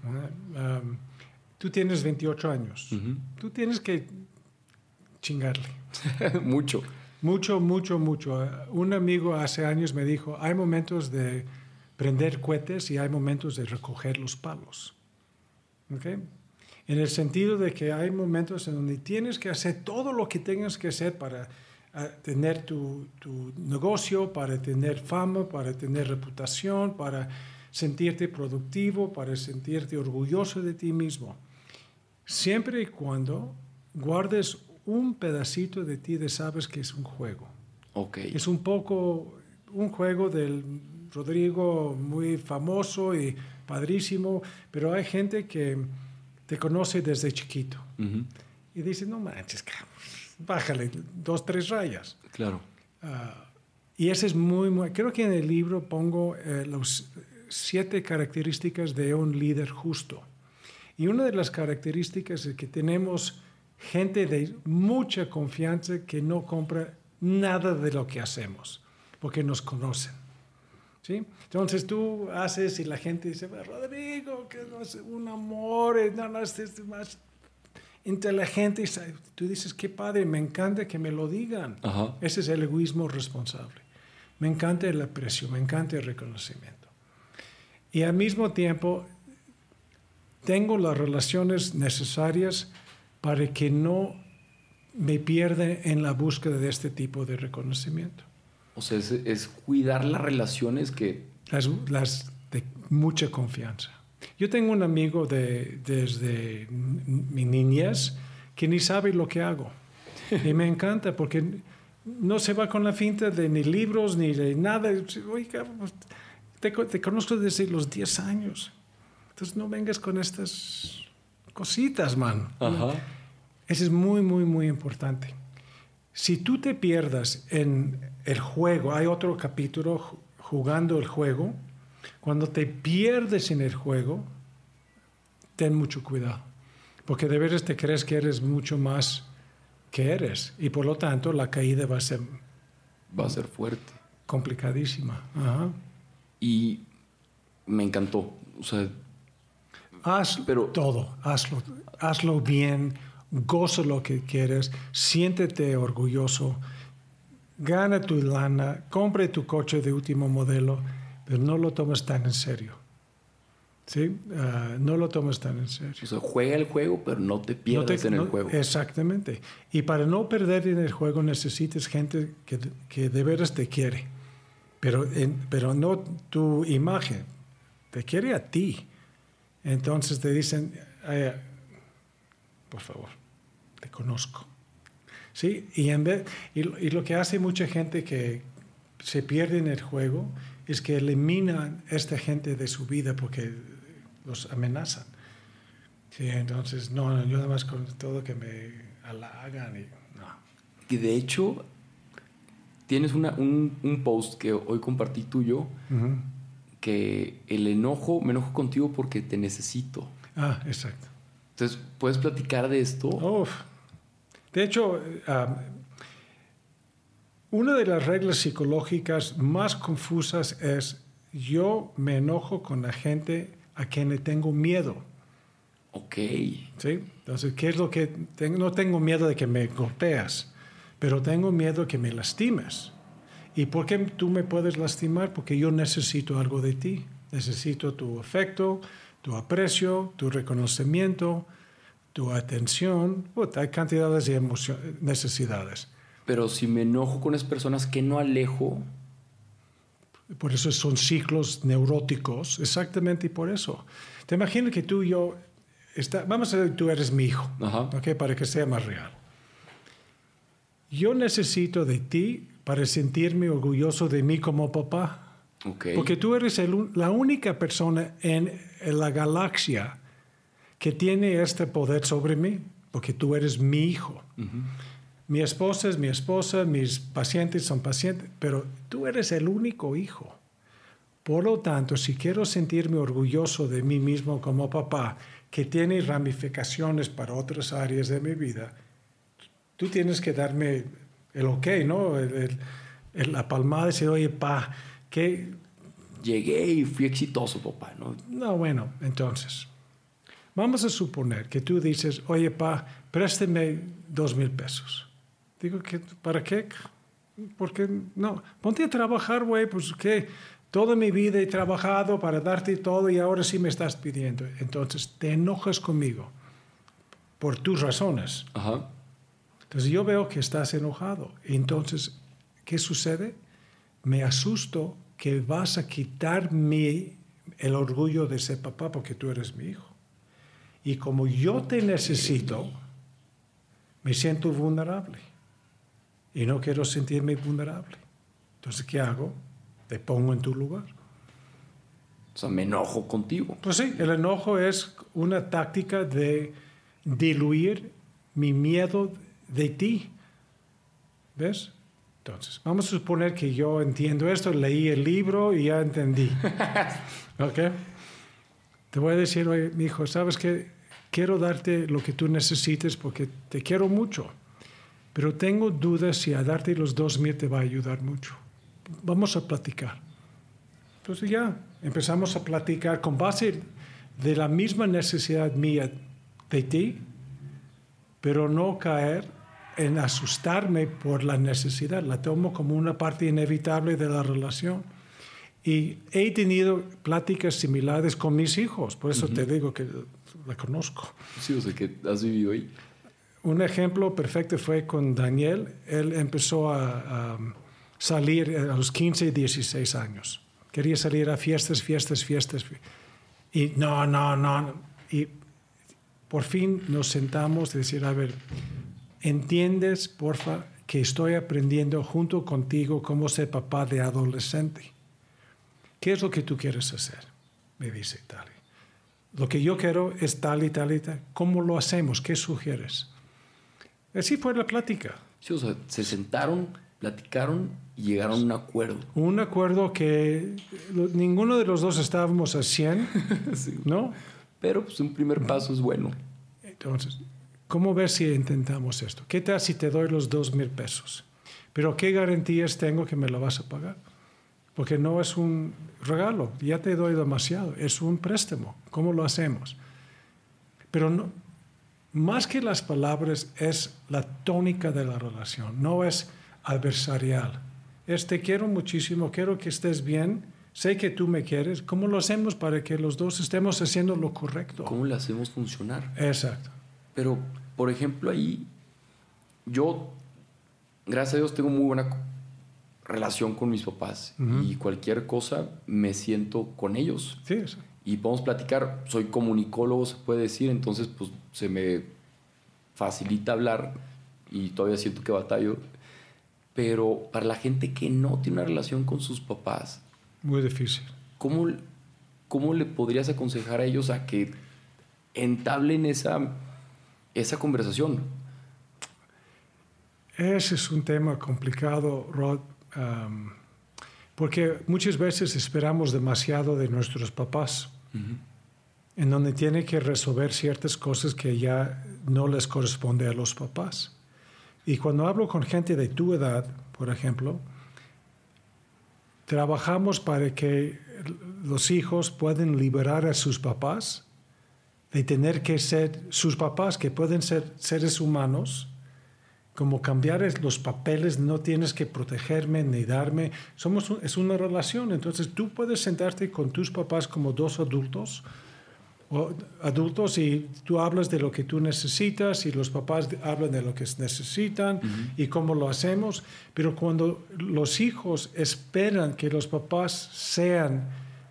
Tú tienes 28 años. Uh-huh. Tú tienes que chingarle. Mucho. Mucho. Un amigo hace años me dijo, hay momentos de prender cohetes y hay momentos de recoger los palos. ¿Okay? En el sentido de que hay momentos en donde tienes que hacer todo lo que tengas que hacer para tener tu negocio, para tener fama, para tener reputación, para sentirte productivo, para sentirte orgulloso de ti mismo. Siempre y cuando guardes un pedacito de ti de sabes que es un juego. Okay. Es un poco un juego del Rodrigo muy famoso y padrísimo, pero hay gente que te conoce desde chiquito. Uh-huh. Y dice, no manches, cabrón, bájale 2, 3 rayas. Claro. Y ese es muy... Creo que en el libro pongo los 7 características de un líder justo. Y una de las características es que tenemos gente de mucha confianza que no compra nada de lo que hacemos, porque nos conocen. ¿Sí? Entonces tú haces y la gente dice, Rodrigo, que no es un amor, no es más inteligente. Tú dices, qué padre, me encanta que me lo digan. Ajá. Ese es el egoísmo responsable. Me encanta el aprecio, me encanta el reconocimiento. Y al mismo tiempo, tengo las relaciones necesarias para que no me pierda en la búsqueda de este tipo de reconocimiento. O sea, es cuidar las relaciones que... Las de mucha confianza. Yo tengo un amigo desde mi niñez que ni sabe lo que hago. Y me encanta porque no se va con la finta de ni libros ni de nada. Oiga, te conozco desde los 10 años. Entonces no vengas con estas cositas, man. Ajá. Eso es muy, muy, muy importante. Si tú te pierdas en el juego, hay otro capítulo, jugando el juego. Cuando te pierdes en el juego, ten mucho cuidado. Porque de veras te crees que eres mucho más que eres. Y por lo tanto, la caída va a ser fuerte. Complicadísima. Ajá. Y me encantó. O sea, todo. Hazlo bien. Goza lo que quieres, siéntete orgulloso, gana tu lana, compre tu coche de último modelo, pero no lo tomes tan en serio. ¿Sí? No lo tomes tan en serio. O sea, juega el juego, pero no te pierdas en el juego. Exactamente. Y para no perder en el juego necesitas gente que de veras te quiere, pero no tu imagen, te quiere a ti. Entonces te dicen... por favor, te conozco. ¿Sí? Y lo que hace mucha gente que se pierde en el juego es que eliminan a esta gente de su vida porque los amenazan. Sí, entonces, no, yo nada más con todo que me halagan. Y de hecho, tienes un post que hoy compartí tuyo, uh-huh, que me enojo contigo porque te necesito. Exacto. Entonces, ¿puedes platicar de esto? De hecho, una de las reglas psicológicas más confusas es yo me enojo con la gente a quien le tengo miedo. Ok. ¿Sí? Entonces, ¿qué es lo que tengo? No tengo miedo de que me golpeas, pero tengo miedo de que me lastimes. ¿Y por qué tú me puedes lastimar? Porque yo necesito algo de ti. Necesito tu afecto, tu aprecio, tu reconocimiento, tu atención. Hay cantidades de necesidades. Pero si me enojo con esas personas que no alejo... Por eso son ciclos neuróticos, exactamente por eso. Te imaginas que tú y yo... vamos a ver, tú eres mi hijo, ¿okay? Para que sea más real. Yo necesito de ti para sentirme orgulloso de mí como papá. Okay. Porque tú eres la única persona en la galaxia que tiene este poder sobre mí, porque tú eres mi hijo. Mi esposa es mi esposa, mis pacientes son pacientes, pero tú eres el único hijo. Por lo tanto, si quiero sentirme orgulloso de mí mismo como papá, que tiene ramificaciones para otras áreas de mi vida, tú tienes que darme el ok, ¿no? La palmada y decir, oye, pa, ¿qué? Llegué y fui exitoso, papá, ¿no? No, bueno, entonces, vamos a suponer que tú dices, oye, pa, présteme 2,000 pesos. Digo, ¿para qué? Porque no, ponte a trabajar, güey, pues ¿qué? Toda mi vida he trabajado para darte todo y ahora sí me estás pidiendo. Entonces, te enojas conmigo por tus razones. Ajá. Entonces, yo veo que estás enojado. Entonces, ¿qué sucede? Me asusto que vas a quitarme el orgullo de ser papá porque tú eres mi hijo. Y como yo te necesito, me siento vulnerable. Y no quiero sentirme vulnerable. Entonces, ¿qué hago? Te pongo en tu lugar. O sea, me enojo contigo. Pues sí, el enojo es una táctica de diluir mi miedo de ti. ¿Ves? Entonces, vamos a suponer que yo entiendo esto, leí el libro y ya entendí. ¿Ok? Te voy a decir, oye, mi hijo, ¿sabes qué? Quiero darte lo que tú necesites porque te quiero mucho. Pero tengo dudas si a darte los 2,000 te va a ayudar mucho. Vamos a platicar. Entonces ya empezamos a platicar con base de la misma necesidad mía de ti, pero no caer en asustarme por la necesidad. La tomo como una parte inevitable de la relación. Y he tenido pláticas similares con mis hijos, por eso te digo que la conozco. Sí, o sea, que has vivido ahí. Un ejemplo perfecto fue con Daniel. Él empezó a salir a los 15 y 16 años. Quería salir a fiestas. Y no. Y por fin nos sentamos y decir, a ver, ¿entiendes, porfa, que estoy aprendiendo junto contigo cómo ser papá de adolescente? ¿Qué es lo que tú quieres hacer? Me dice tal. Lo que yo quiero es tal y tal y tal. ¿Cómo lo hacemos? ¿Qué sugieres? Así fue la plática. Sí, o sea, se sentaron, platicaron y llegaron a un acuerdo. Un acuerdo que ninguno de los dos estábamos a 100, sí. ¿No? Pero pues un primer paso es bueno. Entonces, ¿cómo ver si intentamos esto? ¿Qué tal si te doy los 2,000 pesos? Pero ¿qué garantías tengo que me lo vas a pagar? Porque no es un regalo, ya te doy demasiado, es un préstamo. ¿Cómo lo hacemos? Pero no, más que las palabras es la tónica de la relación, no es adversarial. Te quiero muchísimo, quiero que estés bien, sé que tú me quieres. ¿Cómo lo hacemos para que los dos estemos haciendo lo correcto? ¿Cómo lo hacemos funcionar? Exacto. Pero, por ejemplo, ahí yo, gracias a Dios, tengo muy buena relación con mis papás y cualquier cosa me siento con ellos. Sí, eso. Y podemos platicar. Soy comunicólogo, se puede decir, entonces pues se me facilita hablar y todavía siento que batallo. Pero para la gente que no tiene una relación con sus papás, muy difícil. ¿Cómo le podrías aconsejar a ellos a que entablen esa conversación? Ese es un tema complicado, Rod, porque muchas veces esperamos demasiado de nuestros papás, en donde tienen que resolver ciertas cosas que ya no les corresponde a los papás. Y cuando hablo con gente de tu edad, por ejemplo, trabajamos para que los hijos puedan liberar a sus papás de tener que ser sus papás, que pueden ser seres humanos, como cambiar los papeles, no tienes que protegerme ni darme. Es una relación, entonces tú puedes sentarte con tus papás como dos adultos y tú hablas de lo que tú necesitas y los papás hablan de lo que necesitan y cómo lo hacemos. Pero cuando los hijos esperan que los papás sean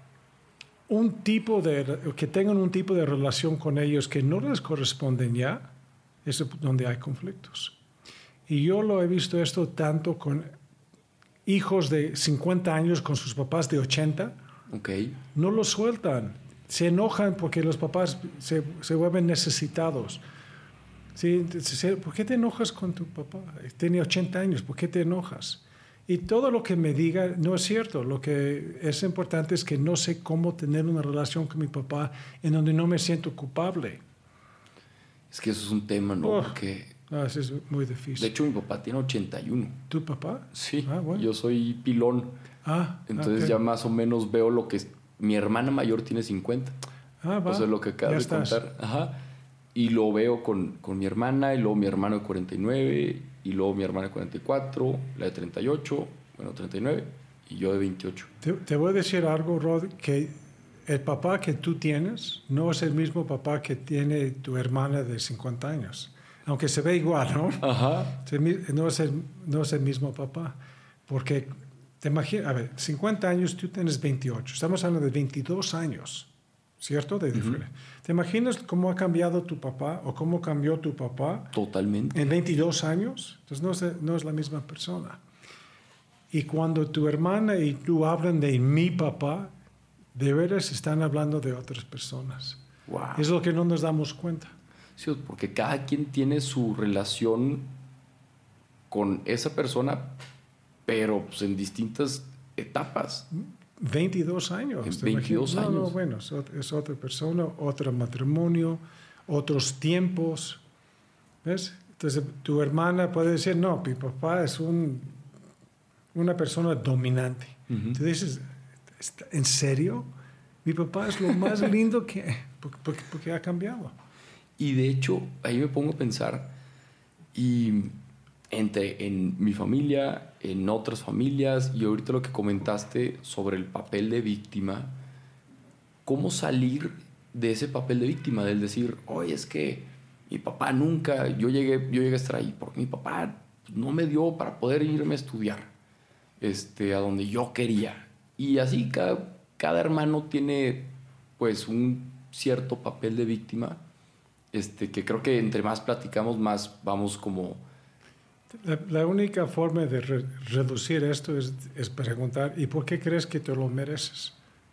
que tengan un tipo de relación con ellos que no les corresponden ya, es donde hay conflictos. Y yo lo he visto esto tanto con hijos de 50 años con sus papás de 80. Okay. No los sueltan. Se enojan porque los papás se vuelven necesitados. ¿Sí? ¿Por qué te enojas con tu papá? Tiene 80 años, ¿por qué te enojas? Y todo lo que me diga no es cierto. Lo que es importante es que no sé cómo tener una relación con mi papá en donde no me siento culpable. Es que eso es un tema, ¿no? Porque... No, eso es muy difícil. De hecho, mi papá tiene 81. ¿Tu papá? Sí, bueno. Yo soy pilón. Entonces ya más o menos veo lo que... Mi hermana mayor tiene 50. O sea, lo que acabas de contar. Ajá. Y lo veo con mi hermana, y luego mi hermano de 49, y luego mi hermana de 44, la de 38, 39, y yo de 28. Te voy a decir algo, Rod, que el papá que tú tienes no es el mismo papá que tiene tu hermana de 50 años. Aunque se ve igual, ¿no? Ajá. No es el mismo papá. Porque, te imaginas, a ver, 50 años, tú tienes 28. Estamos hablando de 22 años, ¿cierto? De diferencia. ¿Te imaginas cómo ha cambiado tu papá o cómo cambió tu papá? Totalmente. En 22 años. Entonces no es la misma persona. Y cuando tu hermana y tú hablan de mi papá, de veras están hablando de otras personas. Wow. Es lo que no nos damos cuenta. Sí, porque cada quien tiene su relación con esa persona, pero pues, en distintas etapas. 22 años. En 22 años. No, bueno, es otra persona, otro matrimonio, otros tiempos. ¿Ves? Entonces, tu hermana puede decir, no, mi papá es una persona dominante. Tú dices, ¿en serio? Mi papá es lo más lindo que... Porque ha cambiado. Y de hecho, ahí me pongo a pensar, y en mi familia, en otras familias, y ahorita lo que comentaste sobre el papel de víctima, ¿cómo salir de ese papel de víctima? Del decir, oye, es que mi papá nunca, yo llegué a estar ahí, porque mi papá no me dio para poder irme a estudiar a donde yo quería. Y así cada hermano tiene pues un cierto papel de víctima, que creo que entre más platicamos, más vamos como... La única forma de reducir esto es preguntar, ¿y por qué crees que te lo mereces?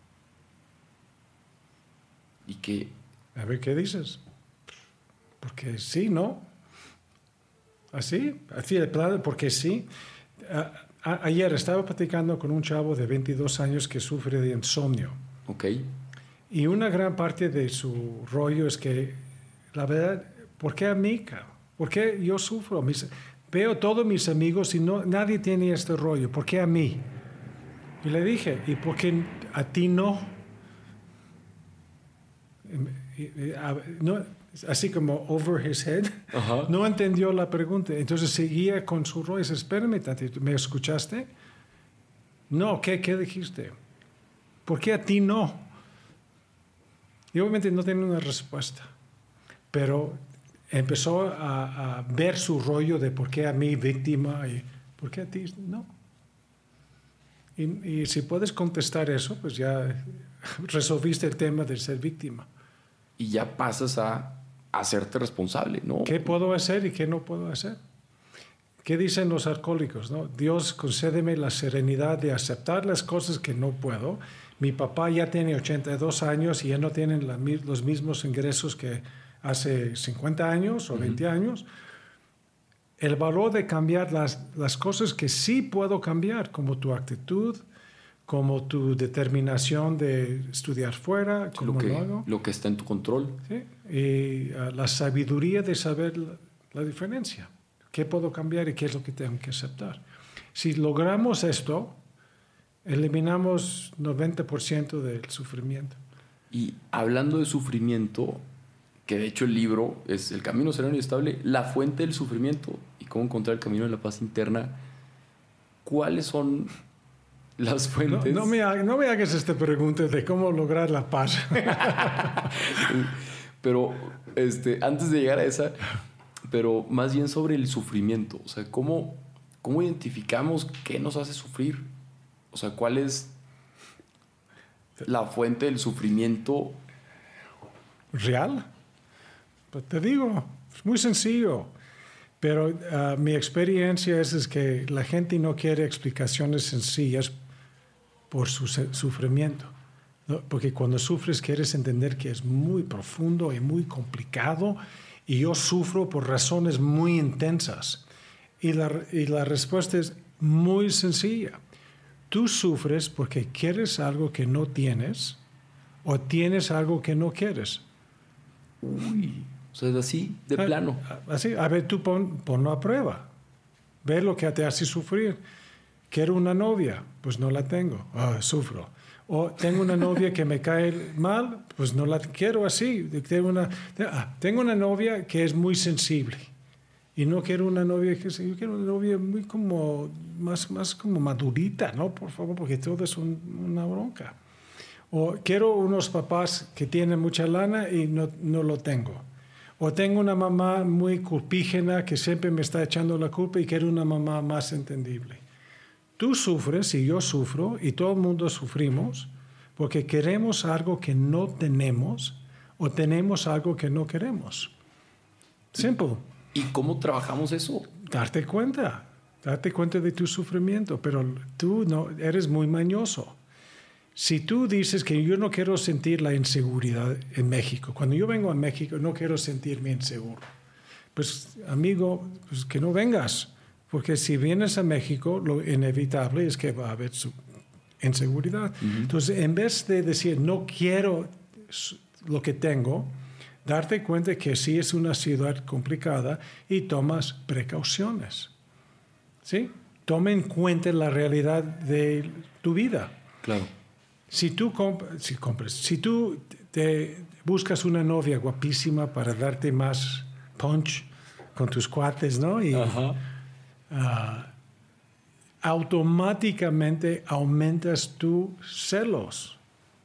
¿Y qué? A ver, ¿qué dices? Porque sí, ¿no? Así de plano, porque sí. Ayer estaba platicando con un chavo de 22 años que sufre de insomnio. Ok. Y una gran parte de su rollo es que, la verdad, ¿por qué a mí? ¿Por qué yo sufro? Veo todos mis amigos y nadie tiene este rollo. ¿Por qué a mí? Y le dije, ¿y por qué a ti no? Así como over his head. Uh-huh. No entendió la pregunta. Entonces seguía con su rollo. Dice, espérame tantito, ¿me escuchaste? No, ¿qué dijiste? ¿Por qué a ti no? Y obviamente no tenía una respuesta. Pero empezó a ver su rollo de por qué a mí, víctima, y por qué a ti no. Y si puedes contestar eso, pues ya resolviste el tema de ser víctima. Y ya pasas a hacerte responsable, ¿no? ¿Qué puedo hacer y qué no puedo hacer? ¿Qué dicen los alcohólicos, no? Dios, concédeme la serenidad de aceptar las cosas que no puedo. Mi papá ya tiene 82 años y ya no tiene los mismos ingresos que hace 50 años o 20 años. El valor de cambiar las cosas que sí puedo cambiar, como tu actitud, como tu determinación de estudiar fuera, como lo hago. Lo que está en tu control. ¿Sí? Y la sabiduría de saber la diferencia. ¿Qué puedo cambiar y qué es lo que tengo que aceptar? Si logramos esto, eliminamos 90% del sufrimiento. Y hablando de sufrimiento, que de hecho el libro es El camino sereno y estable, la fuente del sufrimiento y cómo encontrar el camino de la paz interna, ¿cuáles son las fuentes? No me hagas esta pregunta de cómo lograr la paz. Pero antes de llegar a esa, pero más bien sobre el sufrimiento. O sea, ¿cómo identificamos qué nos hace sufrir? O sea, ¿cuál es la fuente del sufrimiento real? Pues te digo, es muy sencillo. Pero mi experiencia es que la gente no quiere explicaciones sencillas por su sufrimiento, ¿no? Porque cuando sufres quieres entender que es muy profundo y muy complicado, y yo sufro por razones muy intensas. Y la respuesta es muy sencilla. Tú sufres porque quieres algo que no tienes o tienes algo que no quieres. Uy, o sea, es así, de plano. Así, a ver, tú ponlo a prueba. Ve lo que te hace sufrir. Quiero una novia, pues no la tengo, sufro. O tengo una novia que me cae mal, pues no la quiero así. Tengo una novia que es muy sensible. Y no quiero una novia yo quiero una novia muy como, más como madurita, ¿no? Por favor, porque todo es una bronca. O quiero unos papás que tienen mucha lana y no lo tengo. O tengo una mamá muy culpígena que siempre me está echando la culpa y quiero una mamá más entendible. Tú sufres y yo sufro y todo el mundo sufrimos porque queremos algo que no tenemos o tenemos algo que no queremos. Simple. ¿Y cómo trabajamos eso? Darte cuenta de tu sufrimiento, pero tú no eres muy mañoso. Si tú dices que yo no quiero sentir la inseguridad en México, cuando yo vengo a México no quiero sentirme inseguro, pues amigo, pues que no vengas, porque si vienes a México lo inevitable es que va a haber inseguridad. Uh-huh. Entonces, en vez de decir no quiero lo que tengo, darte cuenta que sí es una ciudad complicada y tomas precauciones. ¿Sí? Toma en cuenta la realidad de tu vida. Claro. Si tú te buscas una novia guapísima para darte más punch con tus cuates, ¿no? Y automáticamente aumentas tus celos.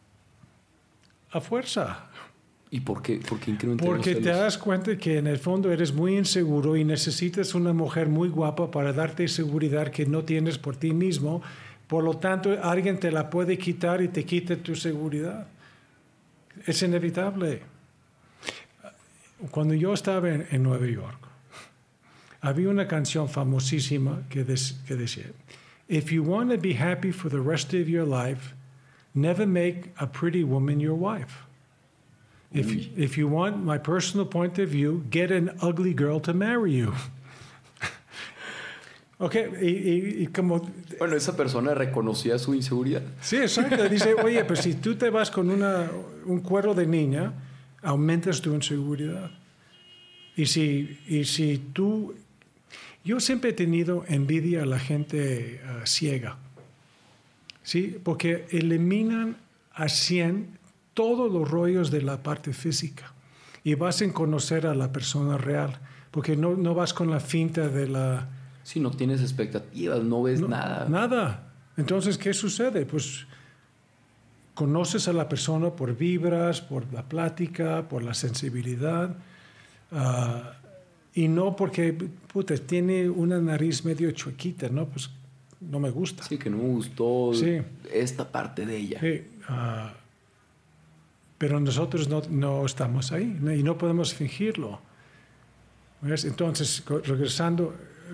A fuerza. ¿Y por qué incrementas? Porque te das cuenta que en el fondo eres muy inseguro y necesitas una mujer muy guapa para darte seguridad que no tienes por ti mismo. Por lo tanto, alguien te la puede quitar y te quita tu seguridad. Es inevitable. Cuando yo estaba en Nueva York, había una canción famosísima que decía, "If you want to be happy for the rest of your life, never make a pretty woman your wife. If you want my personal point of view, get an ugly girl to marry you." Okay, y como... Bueno, esa persona reconocía su inseguridad. Sí, exacto. Dice, oye, pues si tú te vas con un cuero de niña, aumentas tu inseguridad. Y si tú... Yo siempre he tenido envidia a la gente ciega. ¿Sí? Porque eliminan a 100 todos los rollos de la parte física. Y vas a conocer a la persona real. Porque no vas con la finta de la... Si no tienes expectativas, no ves nada. Nada. Entonces, ¿qué sucede? Pues conoces a la persona por vibras, por la plática, por la sensibilidad, y no porque, tiene una nariz medio chuequita, ¿no? Pues no me gusta. Sí, que no me gustó esta parte de ella. Sí, pero nosotros no estamos ahí y no podemos fingirlo. ¿Ves? Entonces, regresando,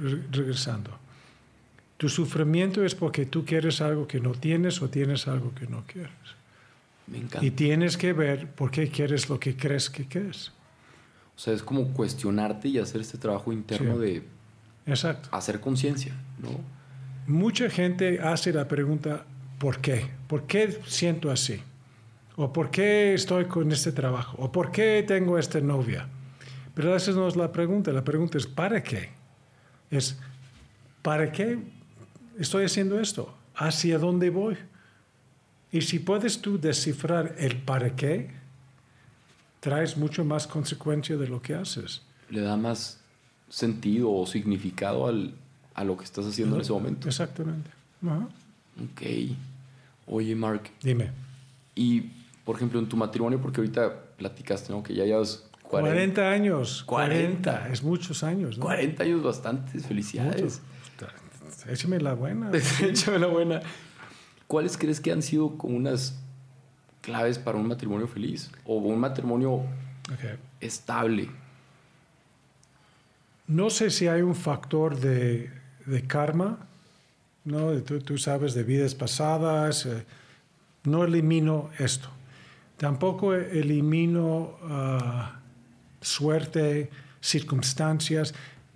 tu sufrimiento es porque tú quieres algo que no tienes o tienes algo que no quieres. Me encanta. Y tienes que ver por qué quieres lo que crees que quieres. O sea, es como cuestionarte y hacer este trabajo interno de hacer conciencia, ¿no? Mucha gente hace la pregunta, ¿por qué? ¿Por qué siento así? ¿O por qué estoy con este trabajo? ¿O por qué tengo esta novia? Pero esa no es la pregunta es ¿para qué? Es ¿para qué estoy haciendo esto? ¿Hacia dónde voy? Y si puedes tú descifrar el para qué, traes mucho más consecuencia de lo que haces. Le da más sentido o significado a lo que estás haciendo en ese momento. Exactamente. Ajá. Ok. Oye, Mark. Dime. Y, por ejemplo, en tu matrimonio, porque ahorita platicaste, ¿no? Que ya llevas 40 años. 40. Es muchos años, ¿no? 40 años bastantes. Felicidades. Échame la buena. Échame la buena. ¿Cuáles crees que han sido como unas claves para un matrimonio feliz? O un matrimonio estable. No sé si hay un factor de karma, ¿no? Tú sabes, de vidas pasadas. No elimino esto. Tampoco elimino suerte, circunstancias.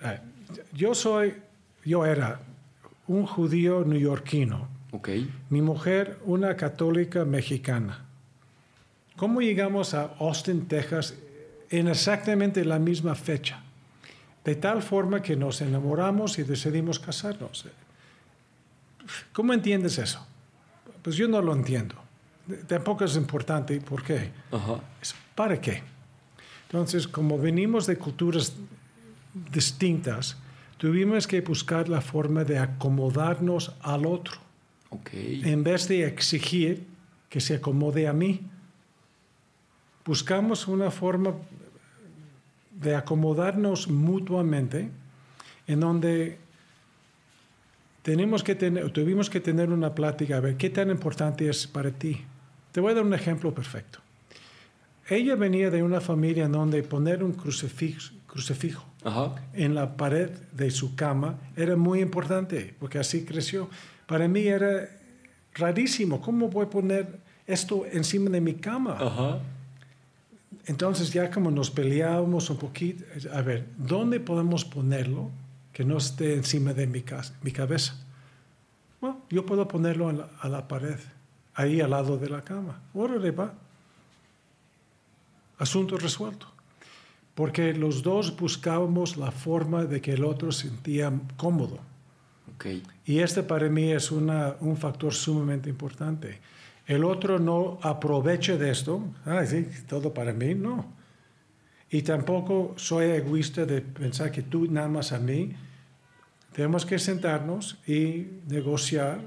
Yo era un judío neoyorquino. Okay. Mi mujer, una católica mexicana. ¿Cómo llegamos a Austin, Texas, en exactamente la misma fecha? De tal forma que nos enamoramos y decidimos casarnos. ¿Cómo entiendes eso? Pues yo no lo entiendo. Tampoco es importante. ¿Por qué? Uh-huh. ¿Para qué? Entonces, como venimos de culturas distintas, tuvimos que buscar la forma de acomodarnos al otro. Okay. En vez de exigir que se acomode a mí. Buscamos una forma de acomodarnos mutuamente en donde tuvimos que tener una plática, a ver, ¿qué tan importante es para ti? Te voy a dar un ejemplo perfecto. Ella venía de una familia en donde poner un crucifijo uh-huh. en la pared de su cama era muy importante, porque así creció. Para mí era rarísimo. ¿Cómo voy a poner esto encima de mi cama? Uh-huh. Entonces ya como nos peleábamos un poquito, a ver, ¿dónde podemos ponerlo que no esté encima de mi cabeza? Bueno, yo puedo ponerlo a la pared, ahí al lado de la cama. Órale, va. Asunto resuelto. Porque los dos buscábamos la forma de que el otro se sentía cómodo. Okay. Y para mí es un factor sumamente importante. El otro no aprovecha de esto. Sí, todo para mí, no. Y tampoco soy egoísta de pensar que tú nada más a mí. Tenemos que sentarnos y negociar.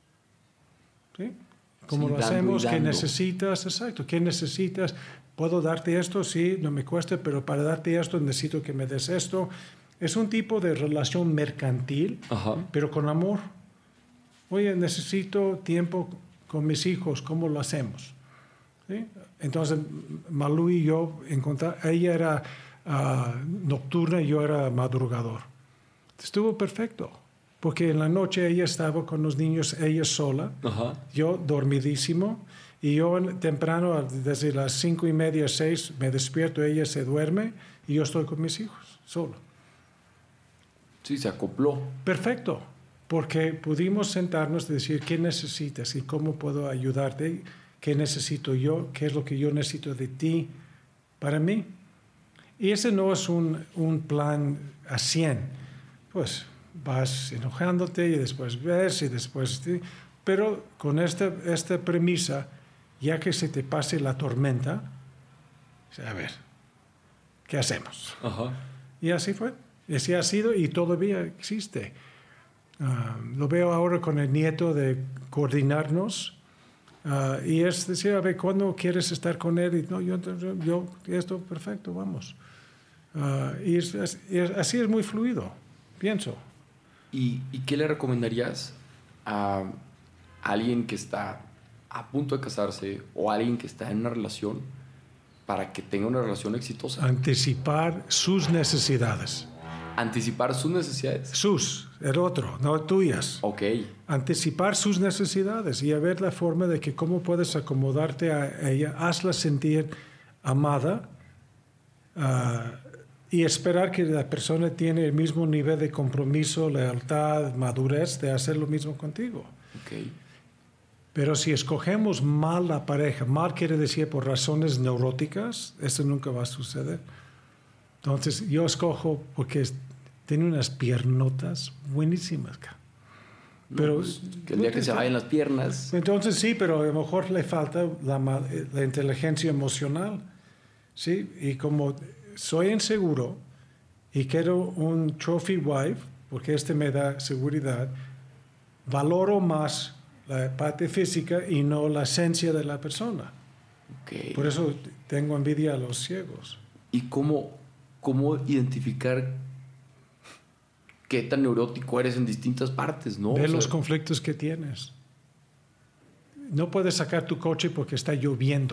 ¿Sí? ¿Cómo lo hacemos? ¿Qué necesitas? Exacto. ¿Qué necesitas? ¿Puedo darte esto? Sí, no me cuesta, pero para darte esto necesito que me des esto. Es un tipo de relación mercantil, uh-huh. pero con amor. Oye, necesito tiempo con mis hijos, ¿cómo lo hacemos? ¿Sí? Entonces, Malú y yo ella era nocturna y yo era madrugador. Estuvo perfecto, porque en la noche ella estaba con los niños, ella sola, uh-huh. yo dormidísimo, y yo temprano, desde las 5:30, 6, me despierto, ella se duerme, y yo estoy con mis hijos, solo. Sí, se acopló. Perfecto. Porque pudimos sentarnos y decir qué necesitas y cómo puedo ayudarte, qué necesito yo, qué es lo que yo necesito de ti para mí. Y ese no es un plan a 100. Pues vas enojándote y después ves y después... Pero con esta premisa, ya que se te pase la tormenta, a ver, ¿qué hacemos? Uh-huh. Y así fue. Así ha sido y todavía existe. Lo veo ahora con el nieto de coordinarnos y es decir, a ver, ¿cuándo quieres estar con él? Y no, yo esto, perfecto, vamos. Y así es muy fluido, pienso. ¿Y qué le recomendarías a alguien que está a punto de casarse o a alguien que está en una relación para que tenga una relación exitosa? Anticipar sus necesidades. Anticipar sus necesidades. El otro, no tuyas. Ok. Anticipar sus necesidades y a ver la forma de que cómo puedes acomodarte a ella, hazla sentir amada y esperar que la persona tiene el mismo nivel de compromiso, lealtad, madurez de hacer lo mismo contigo. Ok. Pero si escogemos mal la pareja, mal quiere decir por razones neuróticas, eso nunca va a suceder. Entonces yo escojo porque tiene unas piernotas buenísimas. Pero, pues, que el día que se vayan las piernas. Entonces sí, pero a lo mejor le falta la inteligencia emocional. ¿Sí? Y como soy inseguro y quiero un trophy wife, porque me da seguridad, valoro más la parte física y no la esencia de la persona. Okay. Por eso tengo envidia a los ciegos. ¿Y cómo identificar qué tan neurótico eres en distintas partes, no? Ve los conflictos que tienes. No puedes sacar tu coche porque está lloviendo.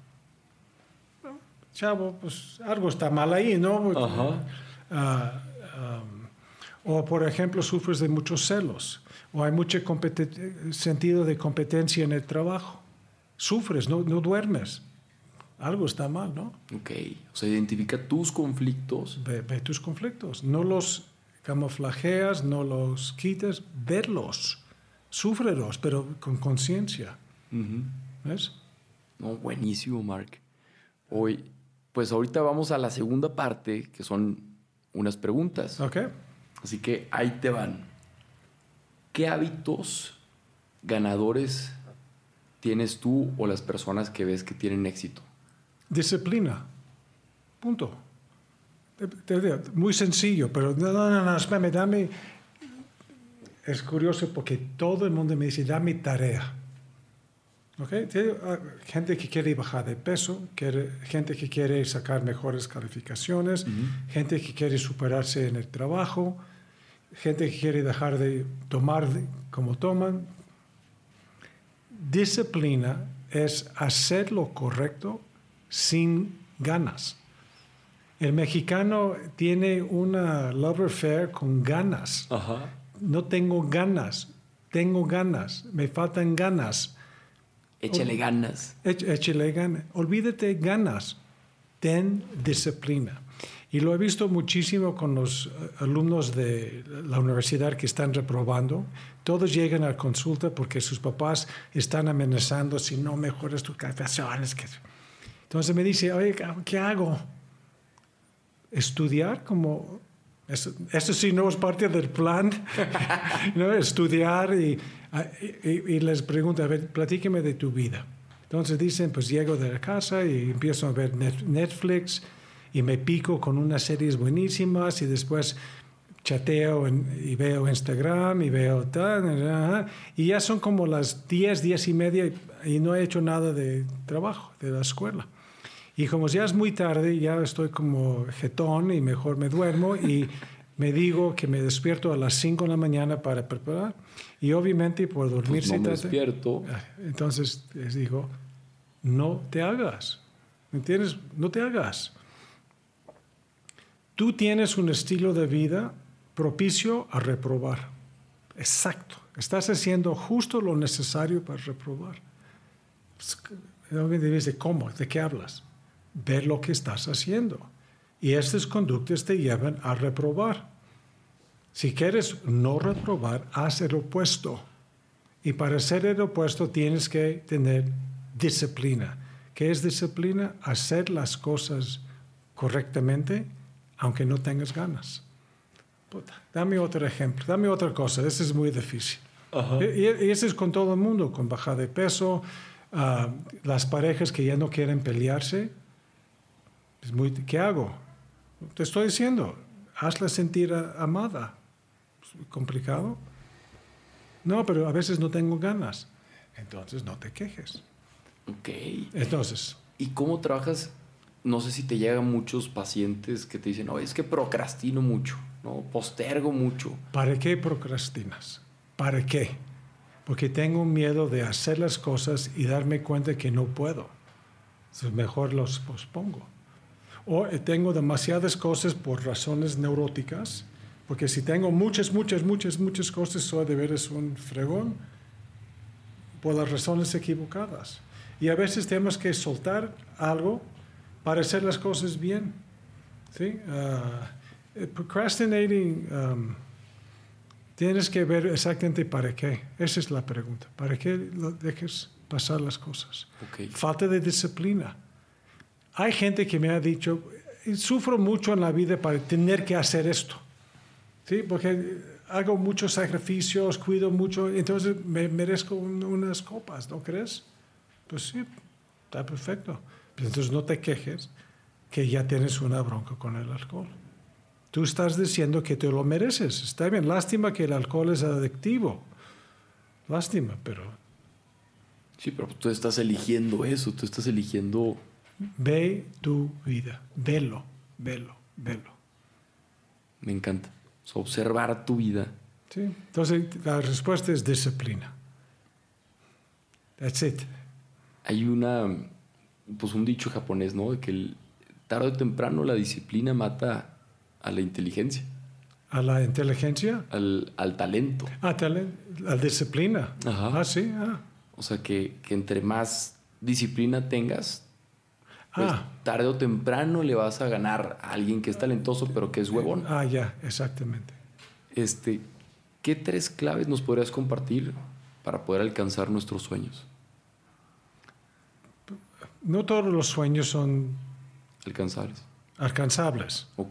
Chavo, pues algo está mal ahí, ¿no? Ajá. O, por ejemplo, sufres de muchos celos. O hay mucho sentido de competencia en el trabajo. Sufres, no duermes. Algo está mal, ¿no? Ok. O sea, identifica tus conflictos. Ve tus conflictos. No los camuflajeas, no los quites. Verlos. Súfrelos, pero con conciencia. ¿Ves? No, buenísimo, Mark. Hoy, pues ahorita vamos a la segunda parte, que son unas preguntas. Ok. Así que ahí te van. ¿Qué hábitos ganadores tienes tú o las personas que ves que tienen éxito? Disciplina. Punto. Muy sencillo, pero no, espérame, dame. Es curioso porque todo el mundo me dice, dame tarea. ¿Okay? Gente que quiere bajar de peso, gente que quiere sacar mejores calificaciones, gente que quiere superarse en el trabajo, gente que quiere dejar de tomar como toman. Disciplina es hacer lo correcto sin ganas. El mexicano tiene una love affair con ganas. Ajá. No tengo ganas, me faltan ganas. Échale ganas. Échale ganas. Olvídate ganas. Ten disciplina. Y lo he visto muchísimo con los alumnos de la universidad que están reprobando. Todos llegan a consulta porque sus papás están amenazando si no mejoras tus calificaciones. Entonces me dice, oye, ¿qué hago? ¿Estudiar? Como... Eso sí no es parte del plan. ¿No? Estudiar y les pregunto, a ver, platíqueme de tu vida. Entonces dicen, pues llego de la casa y empiezo a ver Netflix y me pico con unas series buenísimas y después chateo y veo Instagram y veo tal, y ya son como las 10:30 y no he hecho nada de trabajo, de la escuela. Y como ya es muy tarde, ya estoy como jetón y mejor me duermo y me digo que me despierto a las 5 de la mañana para preparar. Y obviamente por dormir... Pues no me despierto. Entonces les digo, no te hagas. ¿Me entiendes? No te hagas. Tú tienes un estilo de vida propicio a reprobar. Exacto. Estás haciendo justo lo necesario para reprobar. Obviamente dice, ¿cómo? ¿De qué hablas? Ver lo que estás haciendo. Y estas conductas te llevan a reprobar. Si quieres no reprobar, haz el opuesto. Y para hacer el opuesto tienes que tener disciplina. ¿Qué es disciplina? Hacer las cosas correctamente, aunque no tengas ganas. Puta, dame otro ejemplo, dame otra cosa. Eso es muy difícil. Ajá. Y eso es con todo el mundo, con bajar de peso, las parejas que ya no quieren pelearse. ¿Qué hago? Te estoy diciendo, hazla sentir amada. ¿Es complicado? No, pero a veces no tengo ganas. Entonces no te quejes. Ok. Entonces. ¿Y cómo trabajas? No sé si te llegan muchos pacientes que te dicen, es que procrastino mucho, ¿no? Postergo mucho. ¿Para qué procrastinas? ¿Para qué? Porque tengo miedo de hacer las cosas y darme cuenta que no puedo. Entonces mejor los pospongo. O tengo demasiadas cosas por razones neuróticas, porque si tengo muchas cosas, soy de veras un fregón por las razones equivocadas. Y a veces tenemos que soltar algo para hacer las cosas bien. ¿Sí? Procrastinating, tienes que ver exactamente para qué. Esa es la pregunta. ¿Para qué dejes pasar las cosas? Okay. Falta de disciplina. Hay gente que me ha dicho, sufro mucho en la vida para tener que hacer esto. ¿Sí? Porque hago muchos sacrificios, cuido mucho, entonces me merezco unas copas, ¿no crees? Pues sí, está perfecto. Pero entonces no te quejes que ya tienes una bronca con el alcohol. Tú estás diciendo que te lo mereces. Está bien, lástima que el alcohol es adictivo. Lástima, pero... Sí, pero tú estás eligiendo eso, tú estás eligiendo... Ve tu vida, velo. Me encanta. O sea, observar tu vida. Sí. Entonces, la respuesta es disciplina. That's it. Hay un dicho japonés, ¿no? De que tarde o temprano la disciplina mata a la inteligencia. ¿A la inteligencia? Al talento. A la disciplina. Ajá. Sí. O sea, que entre más disciplina tengas, pues tarde o temprano le vas a ganar a alguien que es talentoso, pero que es huevón. Ya, exactamente. ¿Qué 3 claves nos podrías compartir para poder alcanzar nuestros sueños? No todos los sueños son alcanzables. Ok.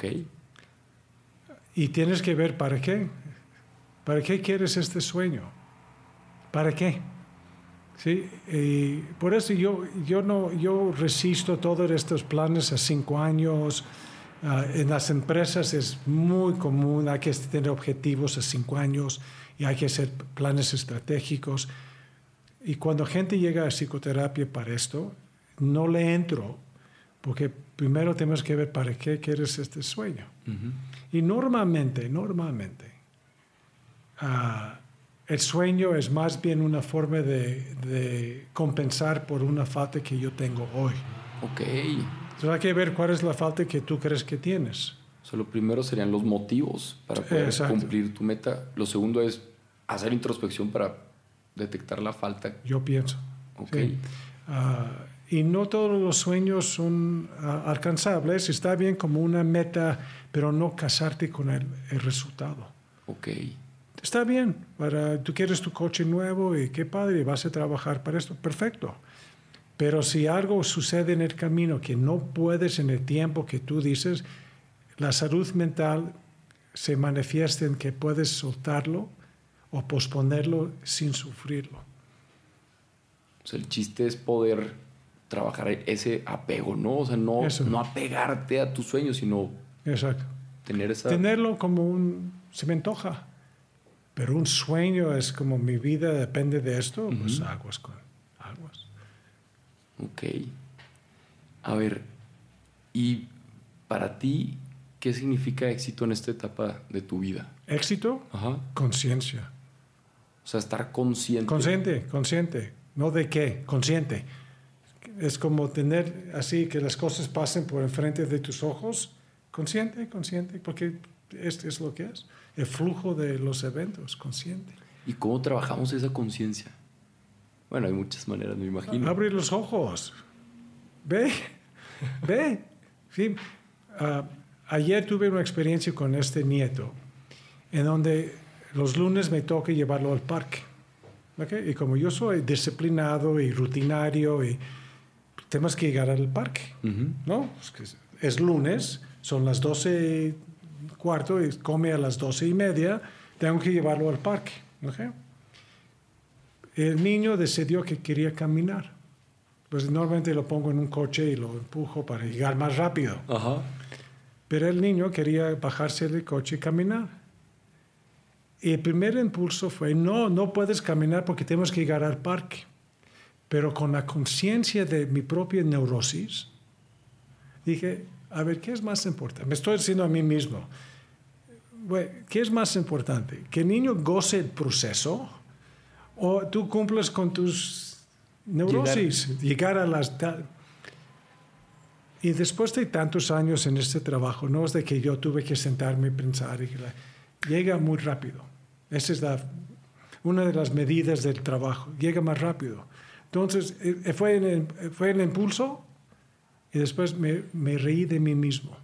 Y tienes que ver para qué. ¿Para qué quieres este sueño? ¿Para qué? Sí, y por eso yo resisto todos estos planes a 5 años. En las empresas es muy común, hay que tener objetivos a 5 años y hay que hacer planes estratégicos. Y cuando gente llega a psicoterapia para esto, no le entro, porque primero tenemos que ver para qué quieres este sueño. Uh-huh. Y normalmente, el sueño es más bien una forma de compensar por una falta que yo tengo hoy. Ok. Entonces hay que ver cuál es la falta que tú crees que tienes. O sea, lo primero serían los motivos para poder cumplir tu meta. Lo segundo es hacer introspección para detectar la falta. Yo pienso. Ok. Sí. Y no todos los sueños son alcanzables. Está bien como una meta, pero no casarte con el resultado. Ok. Está bien. Tú quieres tu coche nuevo y qué padre, vas a trabajar para esto. Perfecto. Pero si algo sucede en el camino que no puedes en el tiempo que tú dices, la salud mental se manifiesta en que puedes soltarlo o posponerlo sin sufrirlo. O sea, el chiste es poder trabajar ese apego, ¿no? O sea, no apegarte a tus sueños, sino tenerlo como se me antoja. Pero un sueño es como mi vida depende de esto, pues aguas con aguas. Ok. A ver, y para ti, ¿qué significa éxito en esta etapa de tu vida? ¿Éxito? Ajá. Conciencia. O sea, estar consciente. Consciente. ¿No de qué? Consciente. Es como tener así que las cosas pasen por enfrente de tus ojos. Consciente, porque esto es lo que es. El flujo de los eventos, consciente. ¿Y cómo trabajamos esa conciencia? Bueno, hay muchas maneras, me imagino. Abre los ojos. Ve. Sí. Ayer tuve una experiencia con este nieto en donde los lunes me toca llevarlo al parque. ¿Okay? Y como yo soy disciplinado y rutinario, y tenemos que llegar al parque. Uh-huh. ¿No? Es lunes, son las 12:15 y come a las 12:30. Tengo que llevarlo al parque. ¿Okay? El niño decidió que quería caminar. Pues normalmente lo pongo en un coche y lo empujo para llegar más rápido. Uh-huh. Pero el niño quería bajarse del coche y caminar. Y el primer impulso fue, no puedes caminar porque tenemos que llegar al parque. Pero con la conciencia de mi propia neurosis, dije, a ver, ¿qué es más importante? Me estoy diciendo a mí mismo, ¿qué es más importante? ¿Que el niño goce el proceso o tú cumples con tus neurosis? Llegar a las... Y después de tantos años en este trabajo, no es de que yo tuve que sentarme y pensar, llega muy rápido. Esa es una de las medidas del trabajo, llega más rápido. Entonces, fue el impulso y después me reí de mí mismo.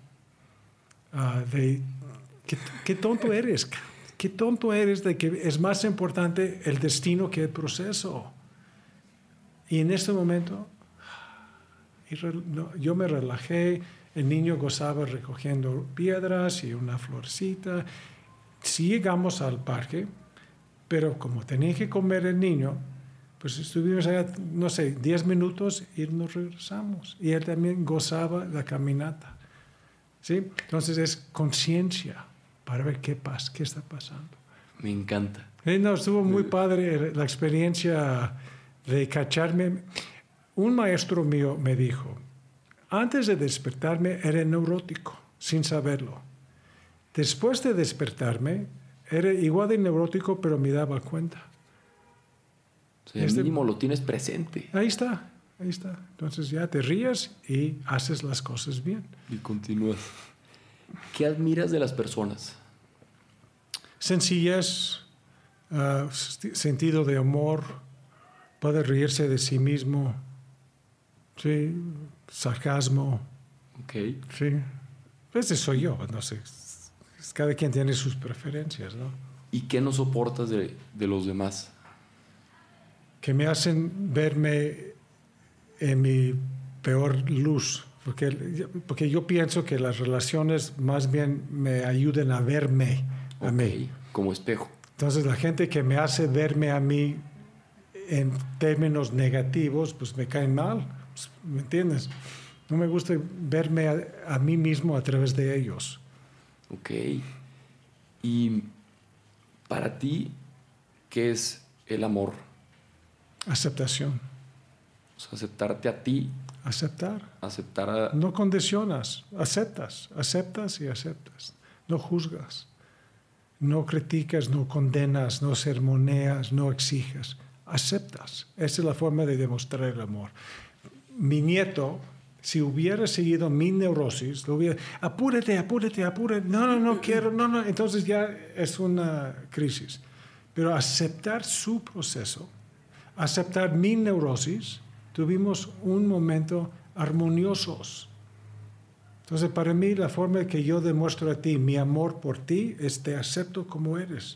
¿Qué tonto eres? ¿Qué tonto eres de que es más importante el destino que el proceso? Y en este momento, yo me relajé, el niño gozaba recogiendo piedras y una florcita. Sí llegamos al parque, pero como tenía que comer el niño, pues estuvimos allá, 10 minutos y nos regresamos. Y él también gozaba la caminata. ¿Sí? Entonces es conciencia para ver qué está pasando. Me encanta. Estuvo muy padre la experiencia de cacharme. Un maestro mío me dijo, antes de despertarme era neurótico, sin saberlo. Después de despertarme, era igual de neurótico, pero me daba cuenta. O sea, mínimo lo tienes presente. Ahí está. Entonces ya te ríes y haces las cosas bien. Y continúas. ¿Qué admiras de las personas? sencillez, sentido de humor, puede reírse de sí mismo, sí, sarcasmo. Okay. Sí, ese soy yo, no sé. Cada quien tiene sus preferencias, ¿no? ¿Y qué no soportas de los demás? Que me hacen verme en mi peor luz. Porque yo pienso que las relaciones más bien me ayuden a verme a mí. Como espejo. Entonces la gente que me hace verme a mí en términos negativos, pues me caen mal. Pues, ¿me entiendes? No me gusta verme a mí mismo a través de ellos. Ok. Y para ti, ¿qué es el amor? Aceptación. O sea, aceptarte a ti. Aceptar a... No condicionas, aceptas y aceptas. No juzgas, no criticas, no condenas, no sermoneas, no exiges. Aceptas. Esa es la forma de demostrar el amor. Mi nieto, si hubiera seguido mi neurosis, lo hubiera... Apúrate. No quiero, no. Entonces ya es una crisis. Pero aceptar su proceso, aceptar mi neurosis, tuvimos un momento armoniosos. Entonces, para mí, la forma que yo demuestro a ti mi amor por ti es te acepto como eres.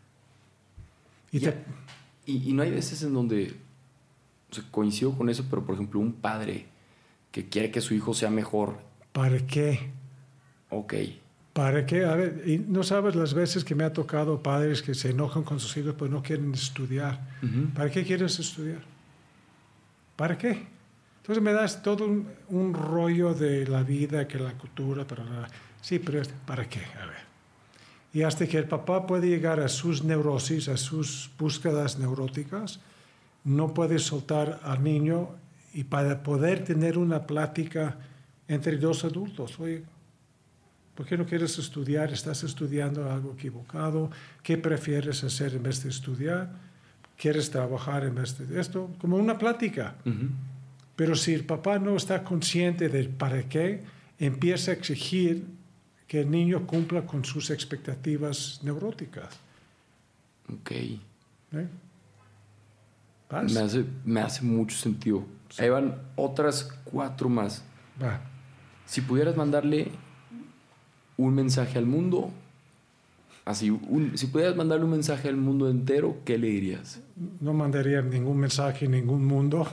Y no hay veces en donde, o sea, coincido con eso, pero por ejemplo, un padre que quiere que su hijo sea mejor. ¿Para qué? Ok. ¿Para qué? A ver, y no sabes las veces que me ha tocado padres que se enojan con sus hijos porque no quieren estudiar. Uh-huh. ¿Para qué quieres estudiar? ¿Para qué? Entonces me das todo un rollo de la vida, que la cultura, sí, pero ¿para qué? A ver. Y hasta que el papá puede llegar a sus neurosis, a sus búsquedas neuróticas, no puede soltar al niño, y para poder tener una plática entre dos adultos. Oye, ¿por qué no quieres estudiar? ¿Estás estudiando algo equivocado? ¿Qué prefieres hacer en vez de estudiar? ¿Quieres trabajar en vez de esto? Como una plática. Uh-huh. Pero si el papá no está consciente de para qué, empieza a exigir que el niño cumpla con sus expectativas neuróticas. Ok. Me hace mucho sentido. Sí. Ahí van otras 4 más. Va. Si pudieras mandarle un mensaje al mundo, si pudieras mandarle un mensaje al mundo entero, ¿qué le dirías? No mandaría ningún mensaje a ningún mundo,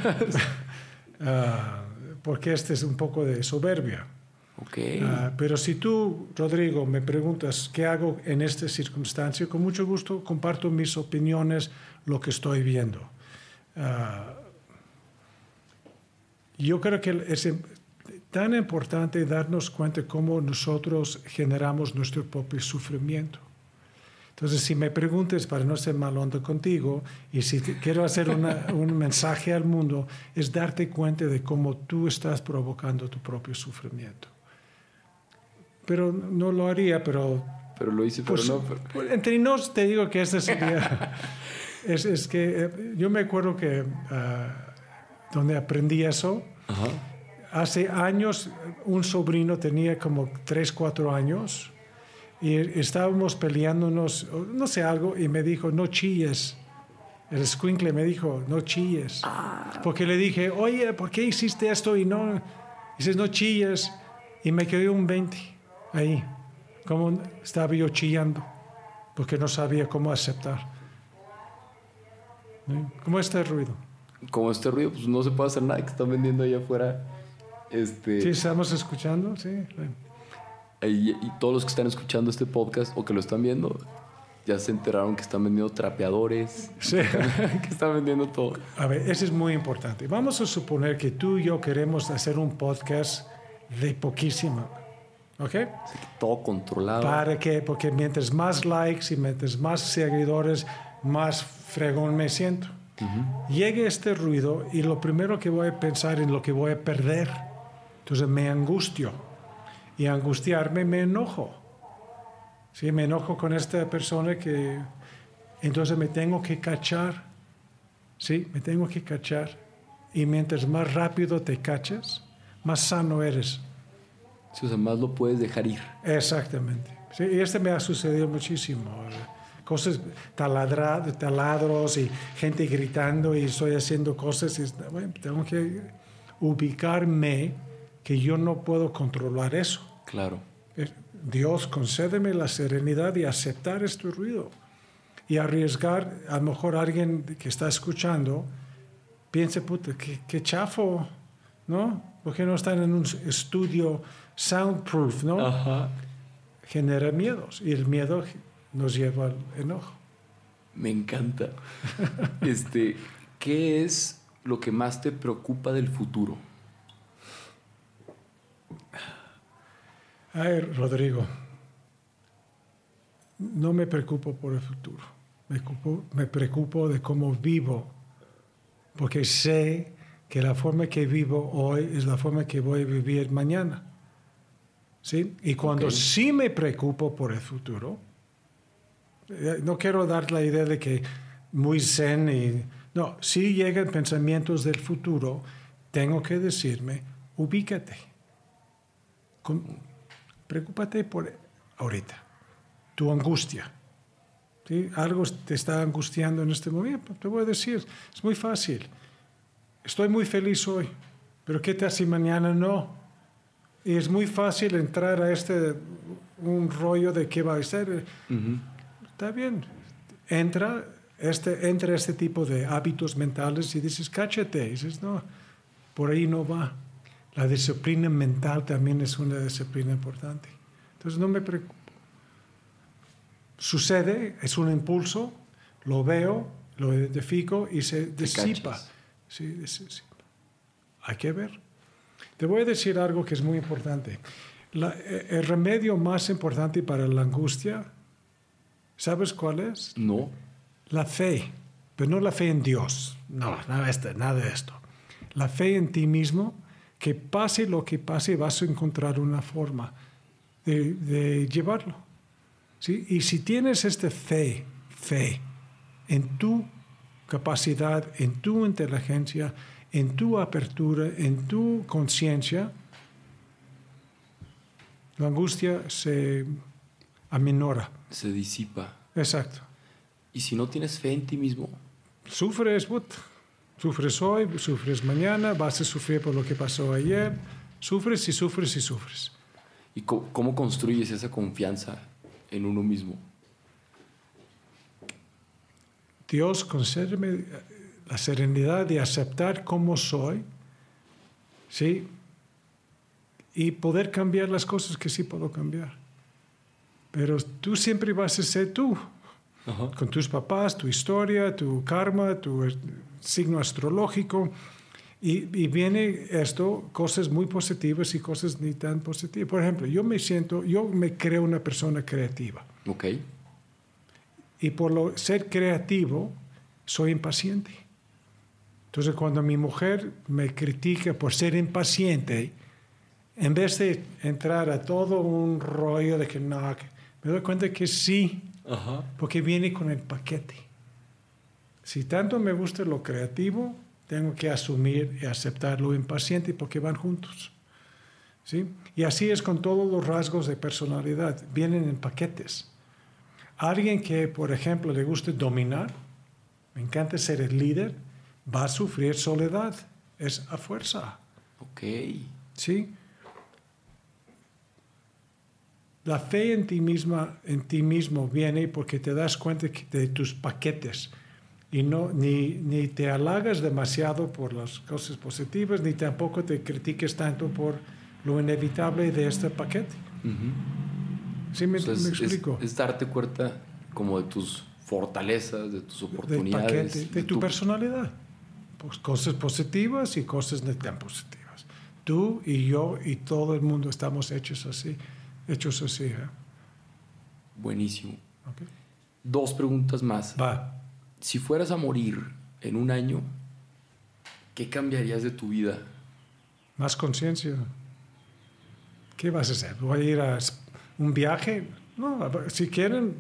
porque este es un poco de soberbia. Okay. Pero si tú, Rodrigo, me preguntas qué hago en esta circunstancia, con mucho gusto comparto mis opiniones, lo que estoy viendo. Yo creo que es tan importante darnos cuenta de cómo nosotros generamos nuestro propio sufrimiento. Entonces, si me preguntes, para no ser mal onda contigo, y si quiero hacer un mensaje al mundo, es darte cuenta de cómo tú estás provocando tu propio sufrimiento. Pero no lo haría, pero lo hice, pero pues, no. Pero... Entre nos te digo que esta sería... es que yo me acuerdo que donde aprendí eso, uh-huh. Hace años un sobrino tenía como 3, 4 años y estábamos peleándonos, no sé, algo, y me dijo, no chilles. El escuincle me dijo, no chilles. Porque le dije, oye, ¿por qué hiciste esto? Y no, dices, no chilles. Y me quedó un 20 ahí, como estaba yo chillando, porque no sabía cómo aceptar. ¿Cómo está el ruido? Como este ruido, pues no se puede hacer nada, que están vendiendo allá afuera. Sí, estamos escuchando, sí. Y todos los que están escuchando este podcast o que lo están viendo, ya se enteraron que están vendiendo trapeadores, sí. Que están vendiendo todo. A ver, eso es muy importante. Vamos a suponer que tú y yo queremos hacer un podcast de poquísimo, ¿ok? Así que todo controlado. ¿Para qué? Porque mientras más likes y mientras más seguidores, más fregón me siento. Uh-huh. Llega este ruido y lo primero que voy a pensar en lo que voy a perder. Entonces me angustio. Y angustiarme me enojo. Sí, me enojo con esta persona que... Entonces me tengo que cachar. Sí, me tengo que cachar. Y mientras más rápido te cachas, más sano eres. Sí, o sea, más lo puedes dejar ir. Exactamente. Sí, y me ha sucedido muchísimo. Cosas, taladros y gente gritando y estoy haciendo cosas. Y, bueno, tengo que ubicarme que yo no puedo controlar eso. Claro. Dios, concédeme la serenidad y aceptar este ruido. Y arriesgar, a lo mejor alguien que está escuchando piense, puta, qué chafo, ¿no? ¿Por qué no están en un estudio soundproof, no? Ajá. Genera miedos y el miedo nos lleva al enojo. Me encanta. ¿Qué es lo que más te preocupa del futuro? Ay, Rodrigo, no me preocupo por el futuro. Me preocupo de cómo vivo, porque sé que la forma que vivo hoy es la forma que voy a vivir mañana. ¿Sí? Y cuando sí me preocupo por el futuro, no quiero dar la idea de que muy zen y... No, si llegan pensamientos del futuro, tengo que decirme, ubícate. Preocúpate por ahorita, tu angustia. ¿Sí? Algo te está angustiando en este momento. Te voy a decir, es muy fácil. Estoy muy feliz hoy, pero ¿qué tal si mañana no? Y es muy fácil entrar a un rollo de qué va a ser. Uh-huh. Está bien. Entra este tipo de hábitos mentales y dices, cáchate. Y dices, no, por ahí no va. La disciplina mental también es una disciplina importante. Entonces no me preocupo. Sucede, es un impulso, lo veo, lo identifico y se disipa. Sí, hay que ver. Te voy a decir algo que es muy importante. El remedio más importante para la angustia, ¿sabes cuál es? No. La fe, pero no la fe en Dios. No, nada de esto. La fe en ti mismo, que pase lo que pase, vas a encontrar una forma de llevarlo. ¿Sí? Y si tienes esta fe en tu capacidad, en tu inteligencia, en tu apertura, en tu conciencia, la angustia se aminora. Se disipa. Exacto. ¿Y si no tienes fe en ti mismo? Sufres hoy, sufres mañana, vas a sufrir por lo que pasó ayer. Sufres y sufres y sufres. ¿Y cómo construyes esa confianza en uno mismo? Dios, concédeme la serenidad de aceptar cómo soy, ¿sí? Y poder cambiar las cosas que sí puedo cambiar. Pero tú siempre vas a ser tú. Uh-huh. Con tus papás, tu historia, tu karma, tu signo astrológico. Y viene esto, cosas muy positivas y cosas ni tan positivas. Por ejemplo, yo me creo una persona creativa. Ok. Y por ser creativo, soy impaciente. Entonces, cuando mi mujer me critica por ser impaciente, en vez de entrar a todo un rollo de que no, me doy cuenta que sí, uh-huh, porque viene con el paquete. Si tanto me gusta lo creativo, tengo que asumir y aceptar lo impaciente porque van juntos. ¿Sí? Y así es con todos los rasgos de personalidad, vienen en paquetes. Alguien que, por ejemplo, le gusta dominar, me encanta ser el líder, va a sufrir soledad, es a fuerza. Ok. ¿Sí? La fe en ti mismo viene porque te das cuenta de tus paquetes y ni te halagas demasiado por las cosas positivas, ni tampoco te critiques tanto por lo inevitable de este paquete. Uh-huh. ¿Sí me explico? Es darte cuenta como de tus fortalezas, de tus oportunidades. Del paquete, de tu personalidad. Pues cosas positivas y cosas no tan positivas. Tú y yo y todo el mundo estamos hechos así. ¿eh? Buenísimo. Okay. 2 preguntas más. Va. Si fueras a morir en un año, ¿qué cambiarías de tu vida? Más conciencia. ¿Qué vas a hacer? ¿Voy a ir a un viaje? No, si quieren,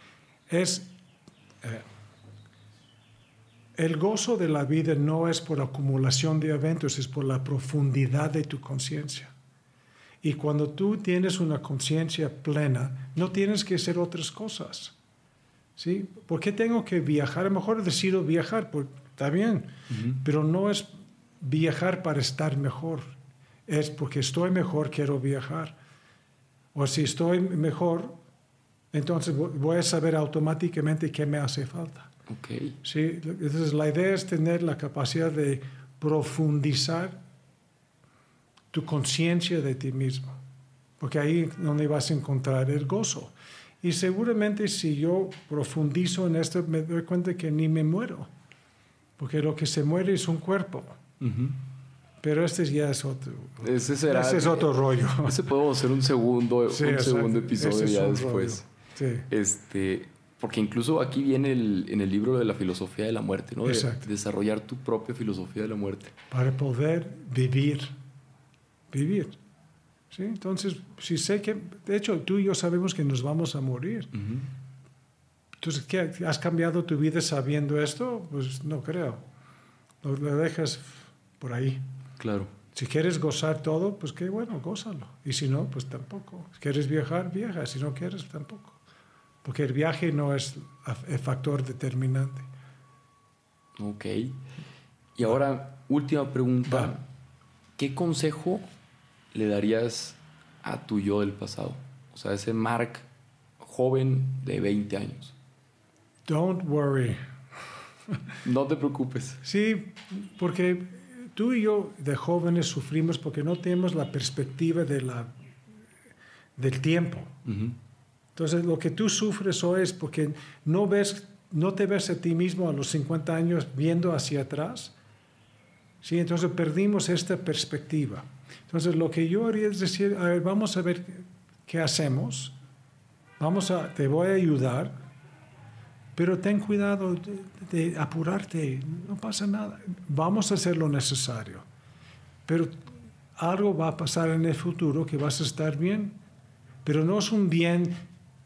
el gozo de la vida no es por acumulación de eventos, es por la profundidad de tu conciencia. Y cuando tú tienes una conciencia plena, no tienes que hacer otras cosas. ¿Sí? ¿Por qué tengo que viajar? A lo mejor decido viajar, pues, está bien, pero no es viajar para estar mejor. Es porque estoy mejor, quiero viajar. O si estoy mejor, entonces voy a saber automáticamente qué me hace falta. Okay. ¿Sí? Entonces la idea es tener la capacidad de profundizar tu conciencia de ti mismo, porque ahí es donde vas a encontrar el gozo. Y seguramente si yo profundizo en esto, me doy cuenta que ni me muero, porque lo que se muere es un cuerpo. Pero este ya es otro. Ese es otro rollo. Ese podemos hacer un segundo episodio ya después. Sí. Porque incluso aquí viene en el libro de la filosofía de la muerte, ¿no? De desarrollar tu propia filosofía de la muerte. Para poder vivir. ¿Sí? Entonces, si sé que, de hecho, tú y yo sabemos que nos vamos a morir. Entonces, ¿qué? ¿Has cambiado tu vida sabiendo esto? Pues no creo. Lo dejas por ahí. Claro. Si quieres gozar todo, pues qué bueno, gózalo. Y si no, pues tampoco. Si quieres viajar, viaja. Si no quieres, tampoco. Porque el viaje no es el factor determinante. Ok. Y ahora, última pregunta. ¿Qué consejo le darías a tu yo del pasado? O sea, ese Mark joven de 20 años. Don't worry. No te preocupes. Sí, porque tú y yo de jóvenes sufrimos porque no tenemos la perspectiva del tiempo. Entonces, lo que tú sufres hoy es porque no te ves a ti mismo a los 50 años viendo hacia atrás. ¿Sí? Entonces, perdimos esta perspectiva. Entonces, lo que yo haría es decir, a ver, vamos a ver qué hacemos. Te voy a ayudar, pero ten cuidado de apurarte. No pasa nada. Vamos a hacer lo necesario. Pero algo va a pasar en el futuro que vas a estar bien. Pero no es un bien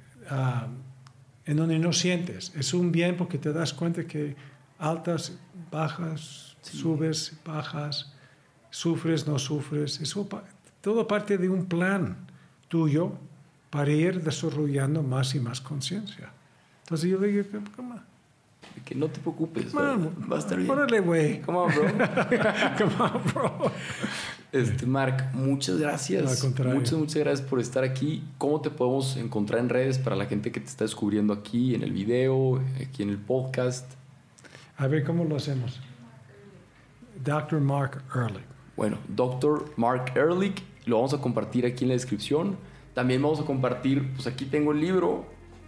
en donde no sientes. Es un bien porque te das cuenta que altas, bajas, subes, bajas, sufres, no sufres. Eso todo parte de un plan tuyo para ir desarrollando más y más conciencia. Entonces yo digo, que no te preocupes, va a estar bien. Órale, güey. Come on, bro. Come on, bro. Mark, muchas gracias. Al contrario. Muchas gracias por estar aquí. ¿Cómo te podemos encontrar en redes para la gente que te está descubriendo aquí en el video, aquí en el podcast? A ver, ¿cómo lo hacemos? Dr. Mark Ehrlich. Bueno, Dr. Mark Ehrlich, lo vamos a compartir aquí en la descripción. También vamos a compartir, pues aquí tengo el libro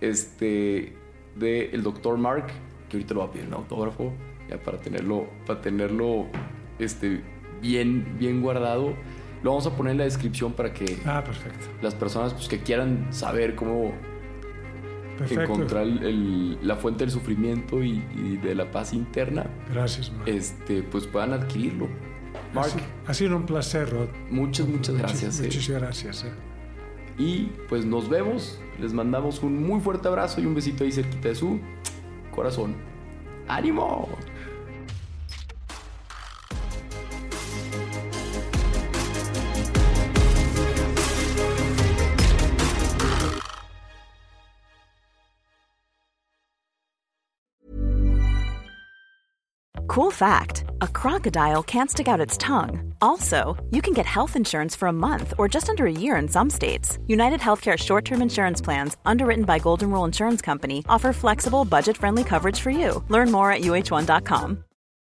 de el Dr. Mark, que ahorita lo va a pedir un autógrafo, ya para tenerlo bien guardado. Lo vamos a poner en la descripción para que perfecto. Las personas pues, que quieran saber cómo encontrar la fuente del sufrimiento y de la paz interna. Gracias, Mark. Pues puedan adquirirlo. Mark, ha sido un placer, Rod. Muchas gracias. Muchas gracias. Y pues nos vemos. Les mandamos un muy fuerte abrazo y un besito ahí cerquita de su corazón. ¡Ánimo! Cool fact, a crocodile can't stick out its tongue. Also, you can get health insurance for a month or just under a year in some states. United Healthcare short-term insurance plans, underwritten by Golden Rule Insurance Company, offer flexible, budget-friendly coverage for you. Learn more at uh1.com.